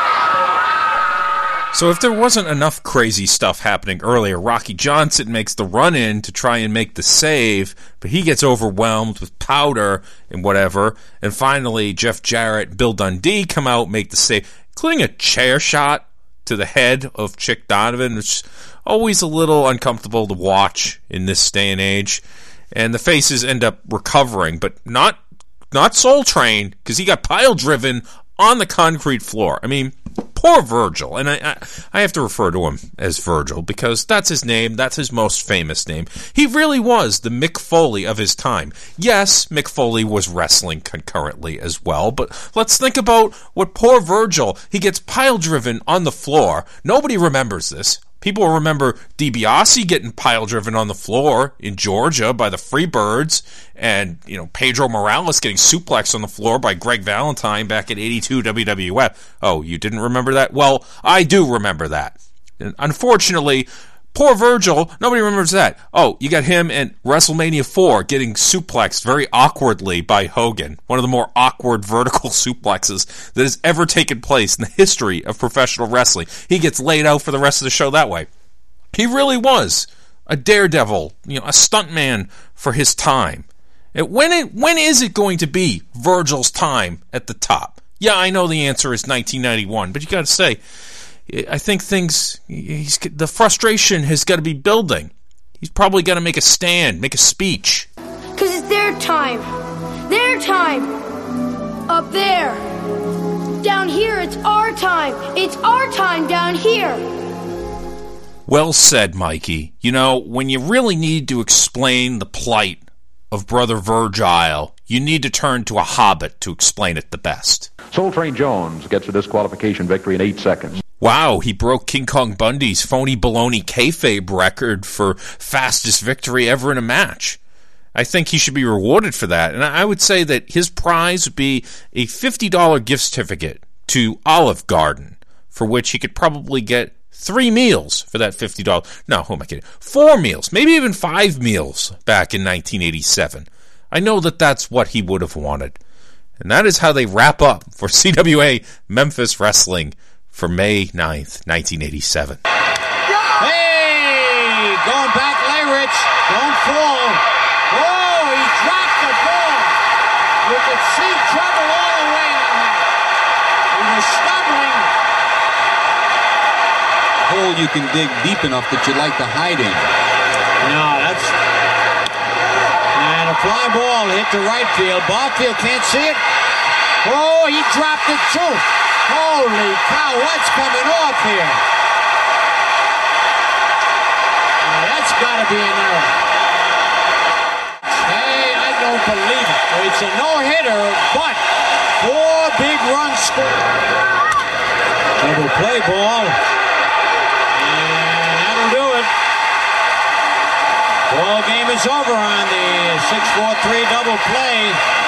S6: So if there wasn't enough crazy stuff happening earlier, Rocky Johnson makes the run-in to try and make the save, but he gets overwhelmed with powder and whatever, and finally Jeff Jarrett and Bill Dundee come out, make the save, including a chair shot to the head of Chick Donovan, which is always a little uncomfortable to watch in this day and age, and the faces end up recovering, but not not Soul Train, because he got pile-driven on the concrete floor. I mean, poor Virgil, and I, I I have to refer to him as Virgil because that's his name, that's his most famous name. He really was the Mick Foley of his time. Yes, Mick Foley was wrestling concurrently as well, but let's think about what poor Virgil, he gets pile-driven on the floor. Nobody remembers this. People remember DiBiase getting pile-driven on the floor in Georgia by the Freebirds, and you know Pedro Morales getting suplexed on the floor by Greg Valentine back at eighty-two W W F. Oh, you didn't remember that? Well, I do remember that. And unfortunately, poor Virgil, nobody remembers that. Oh, you got him in WrestleMania four getting suplexed very awkwardly by Hogan. One of the more awkward vertical suplexes that has ever taken place in the history of professional wrestling. He gets laid out for the rest of the show that way. He really was a daredevil, you know, a stuntman for his time. And when it, when is it going to be Virgil's time at the top? Yeah, I know the answer is nineteen ninety-one, but you got to say, I think things, he's, the frustration has got to be building. He's probably got to make a stand, make a speech.
S18: Because it's their time. Their time. Up there. Down here, it's our time. It's our time down here.
S6: Well said, Mikey. You know, when you really need to explain the plight of Brother Virgile, you need to turn to a hobbit to explain it the best.
S7: Soul Train Jones gets a disqualification victory in eight seconds.
S6: Wow, he broke King Kong Bundy's phony baloney kayfabe record for fastest victory ever in a match. I think he should be rewarded for that, and I would say that his prize would be a fifty dollars gift certificate to Olive Garden, for which he could probably get three meals for that fifty dollars. No, who am I kidding? Four meals, maybe even five meals back in nineteen eighty-seven. I know that that's what he would have wanted. And that is how they wrap up for C W A Memphis Wrestling for May ninth, nineteen eighty-seven.
S13: Hey, going back, Layrich. Don't fall. Oh, he dropped the ball. You could see trouble all the way on that. He was stumbling.
S19: Hole you can dig deep enough that you'd like to hide in.
S13: No, that's... And a fly ball hit to right field. Barfield can't see it. Oh, he dropped it too. Holy cow, what's coming off here? Now, that's got to be an error. Hey, I don't believe it. It's a no-hitter, but four big runs scored. Double play ball. And that'll do it. Ball game is over on the six four three double play.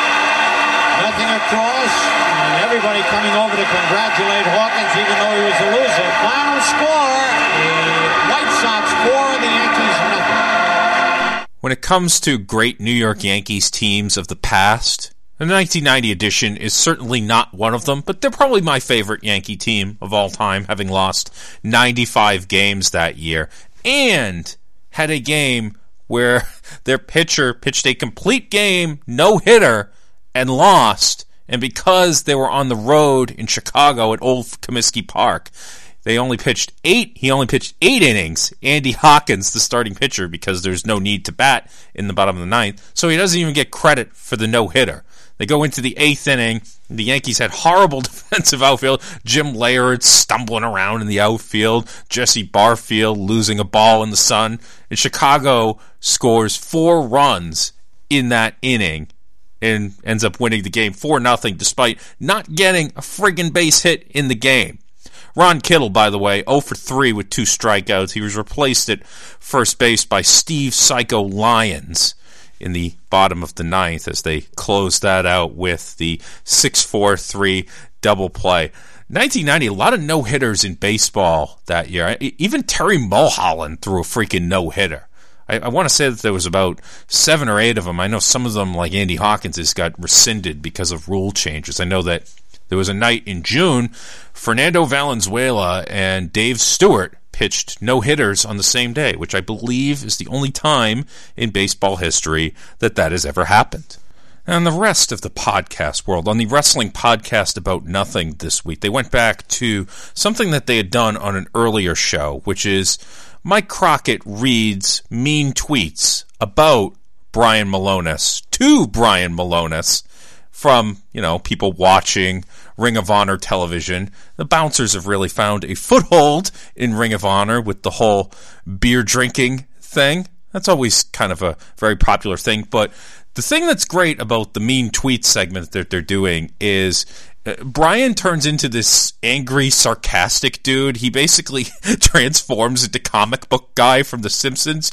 S13: Nothing across, and everybody coming over to congratulate Hawkins even though he was a loser. Final score, the White Sox four and the Yankees nothing.
S6: When it comes to great New York Yankees teams of the past, the nineteen ninety edition is certainly not one of them, but they're probably my favorite Yankee team of all time, having lost ninety-five games that year, and had a game where their pitcher pitched a complete game, no-hitter, and lost, and because they were on the road in Chicago at Old Comiskey Park, they only pitched eight, he only pitched eight innings, Andy Hawkins, the starting pitcher, because there's no need to bat in the bottom of the ninth, so he doesn't even get credit for the no-hitter. They go into the eighth inning, the Yankees had horrible defensive outfield, Jim Laird stumbling around in the outfield, Jesse Barfield losing a ball in the sun, and Chicago scores four runs in that inning, and ends up winning the game four nothing despite not getting a friggin' base hit in the game. Ron Kittle, by the way, oh for three with two strikeouts. He was replaced at first base by Steve Psycho Lyons in the bottom of the ninth as they closed that out with the six four three double play. nineteen ninety, a lot of no-hitters in baseball that year. Even Terry Mulholland threw a freaking no-hitter. I, I want to say that there was about seven or eight of them. I know some of them, like Andy Hawkins, has got rescinded because of rule changes. I know that there was a night in June, Fernando Valenzuela and Dave Stewart pitched no-hitters on the same day, which I believe is the only time in baseball history that that has ever happened. And the rest of the podcast world, on the Wrestling Podcast About Nothing this week, they went back to something that they had done on an earlier show, which is Mike Crockett reads mean tweets about Brian Milonas to Brian Milonas from, you know, people watching Ring of Honor television. The bouncers have really found a foothold in Ring of Honor with the whole beer drinking thing. That's always kind of a very popular thing. But the thing that's great about the mean tweet segment that they're doing is uh, Brian turns into this angry, sarcastic dude. He basically transforms into comic book guy from The Simpsons.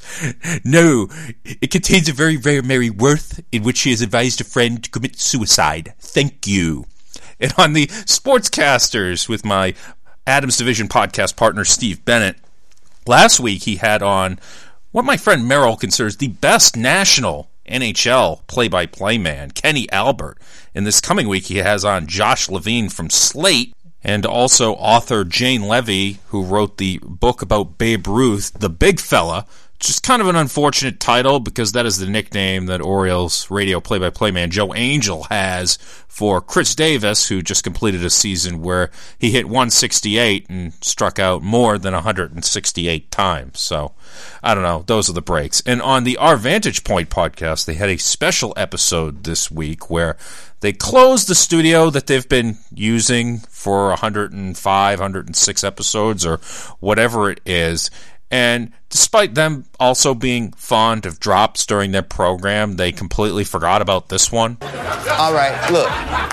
S6: No, it contains a very, very merry worth in which he has advised a friend to commit suicide. Thank you. And on the Sportscasters with my Adams Division podcast partner, Steve Bennett, last week he had on what my friend Merrill considers the best national N H L play-by-play man, Kenny Albert. And this coming week he has on Josh Levine from Slate, and also author Jane Levy, who wrote the book about Babe Ruth, The Big Fella, which is kind of an unfortunate title because that is the nickname that Orioles radio play-by-play man Joe Angel has for Chris Davis, who just completed a season where he hit one sixty-eight and struck out more than one hundred sixty-eight times. So, I don't know. Those are the breaks. And on the Our Vantage Point podcast, they had a special episode this week where they closed the studio that they've been using for one hundred five, one hundred six episodes or whatever it is. And despite them also being fond of drops during their program, they completely forgot about this one.
S20: All right, look,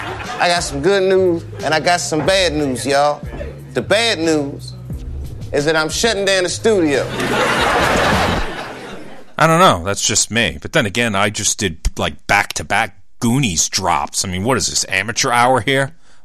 S20: I got some good news and I got some bad news, y'all. The bad news is that I'm shutting down the studio.
S6: I don't know, that's just me. But then again, I just did like back-to-back Goonies drops. I mean, what is this, amateur hour here?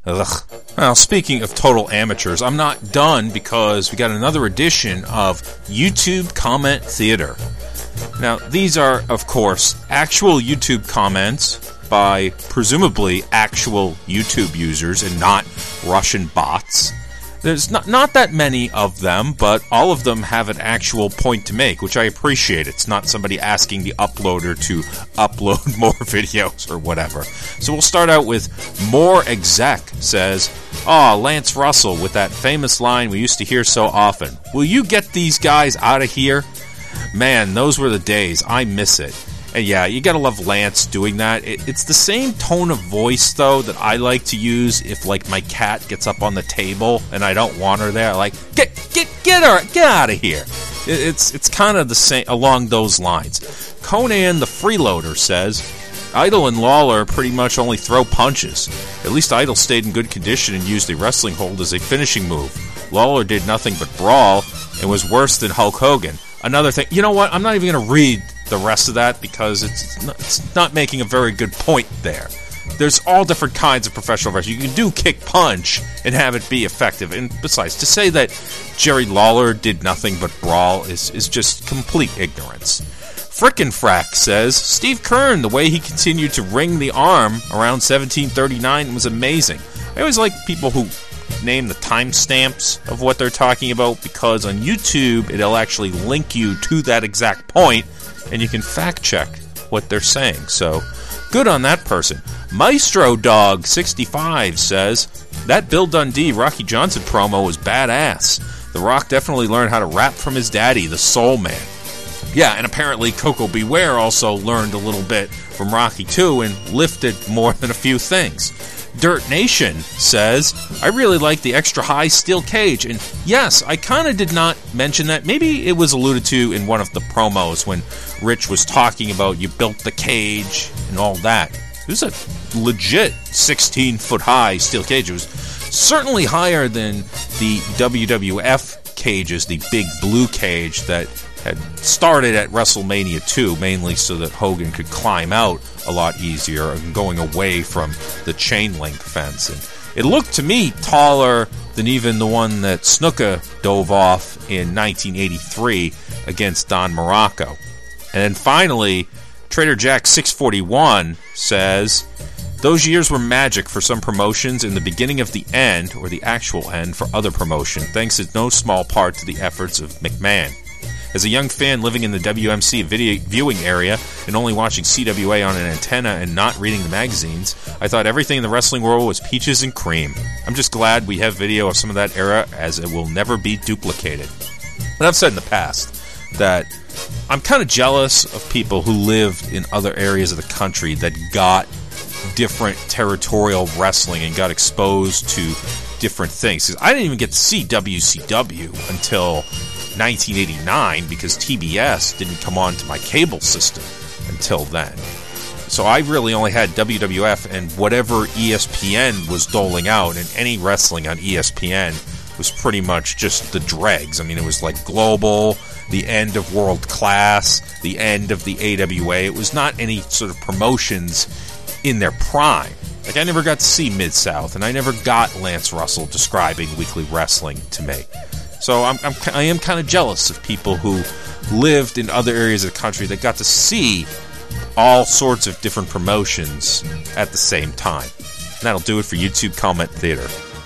S6: Ugh. Well, speaking of total amateurs, I'm not done because we got another edition of YouTube Comment Theater. Now, these are, of course, actual YouTube comments by presumably actual YouTube users and not Russian bots. There's not, not that many of them, but all of them have an actual point to make, which I appreciate. It's not somebody asking the uploader to upload more videos or whatever. So we'll start out with More Exec says, "Aw, Lance Russell with that famous line we used to hear so often. Will you get these guys out of here? Man, those were the days. I miss it." And yeah, you gotta love Lance doing that. It, it's the same tone of voice, though, that I like to use if, like, my cat gets up on the table and I don't want her there. Like, get, get, get her, get out of here. It, it's, it's kind of the same along those lines. Conan the Freeloader says, "Idol and Lawler pretty much only throw punches. At least Idol stayed in good condition and used a wrestling hold as a finishing move. Lawler did nothing but brawl and was worse than Hulk Hogan." Another thing, you know what? I'm not even going to read the rest of that because it's not, it's not making a very good point there. There's all different kinds of professional wrestling. You can do kick punch and have it be effective. And besides, to say that Jerry Lawler did nothing but brawl is, is just complete ignorance. Frickin' Frack says, "Steve Kern, the way he continued to wring the arm around seventeen thirty-nine was amazing. I always like people who name the timestamps of what they're talking about because on YouTube it'll actually link you to that exact point and you can fact check what they're saying. So, good on that person." Maestro Dog sixty-five says, "That Bill Dundee Rocky Johnson promo was badass. The Rock definitely learned how to rap from his daddy, the Soul Man." Yeah, and apparently Coco Beware also learned a little bit from Rocky too and lifted more than a few things. Dirt Nation says, "I really like the extra high steel cage." And yes, I kind of did not mention that. Maybe it was alluded to in one of the promos when Rich was talking about you built the cage and all that. It was a legit sixteen foot high steel cage. It was certainly higher than the W W F cages, the big blue cage that had started at WrestleMania two, mainly so that Hogan could climb out a lot easier and going away from the chain link fence. And it looked to me taller than even the one that Snuka dove off in nineteen eighty-three against Don Morocco. And then finally, Trader Jack six forty-one says, "Those years were magic for some promotions and the beginning of the end, or the actual end, for other promotion, thanks in no small part to the efforts of McMahon. As a young fan living in the W M C video viewing area and only watching C W A on an antenna and not reading the magazines, I thought everything in the wrestling world was peaches and cream. I'm just glad we have video of some of that era, as it will never be duplicated." And I've said in the past that I'm kind of jealous of people who lived in other areas of the country that got different territorial wrestling and got exposed to different things. 'Cause I didn't even get to see W C W until nineteen eighty-nine because T B S didn't come on to my cable system until then. So I really only had W W F and whatever E S P N was doling out, and any wrestling on E S P N was pretty much just the dregs. I mean, it was like Global, the end of World Class, the end of the A W A. It was not any sort of promotions in their prime. Like, I never got to see Mid-South, and I never got Lance Russell describing weekly wrestling to me. So I'm, I'm, I am kind of jealous of people who lived in other areas of the country that got to see all sorts of different promotions at the same time. And that'll do it for YouTube Comment Theater.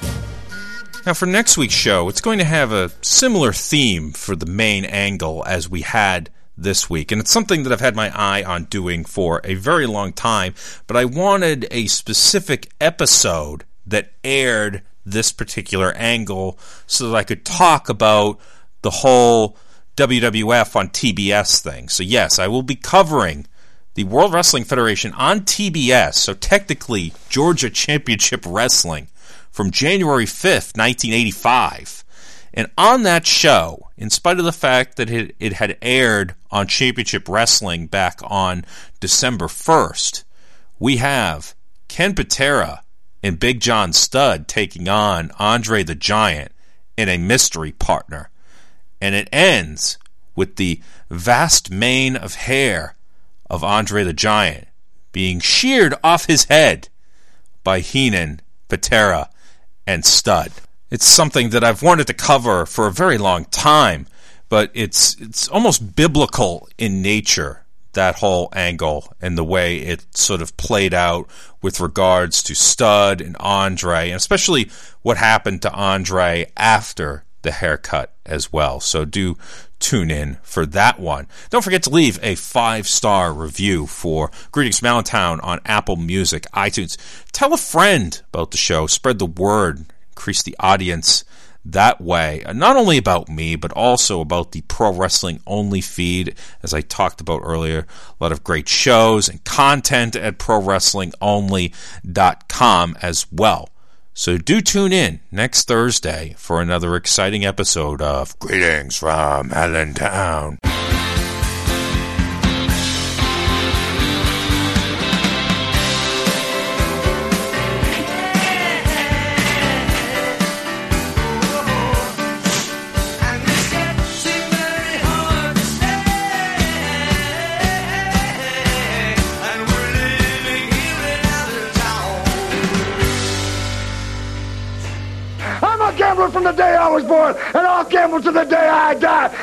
S6: Now, for next week's show, it's going to have a similar theme for the main angle as we had this week. And it's something that I've had my eye on doing for a very long time, but I wanted a specific episode that aired this particular angle so that I could talk about the whole W W F on T B S thing. So yes, I will be covering the World Wrestling Federation on T B S, so technically Georgia Championship Wrestling, from January fifth, nineteen eighty-five. And on that show, in spite of the fact that it, it had aired on Championship Wrestling back on December first, we have Ken Patera and Big John Studd taking on Andre the Giant in a mystery partner. And it ends with the vast mane of hair of Andre the Giant being sheared off his head by Heenan Patera, and stud. It's something that I've wanted to cover for a very long time, but it's it's almost biblical in nature, that whole angle and the way it sort of played out with regards to Stud and Andre, and especially what happened to Andre after the haircut as well. So do tune in for that one. Don't forget to leave a five-star review for Greetings from Allentown on Apple Music, iTunes. Tell a friend about the show. Spread the word. Increase the audience that way. Not only about me, but also about the Pro Wrestling Only feed. As I talked about earlier, a lot of great shows and content at pro wrestling only dot com as well. So do tune in next Thursday for another exciting episode of Greetings from Allentown.
S17: From the day I was born, and I'll gamble to the day I die.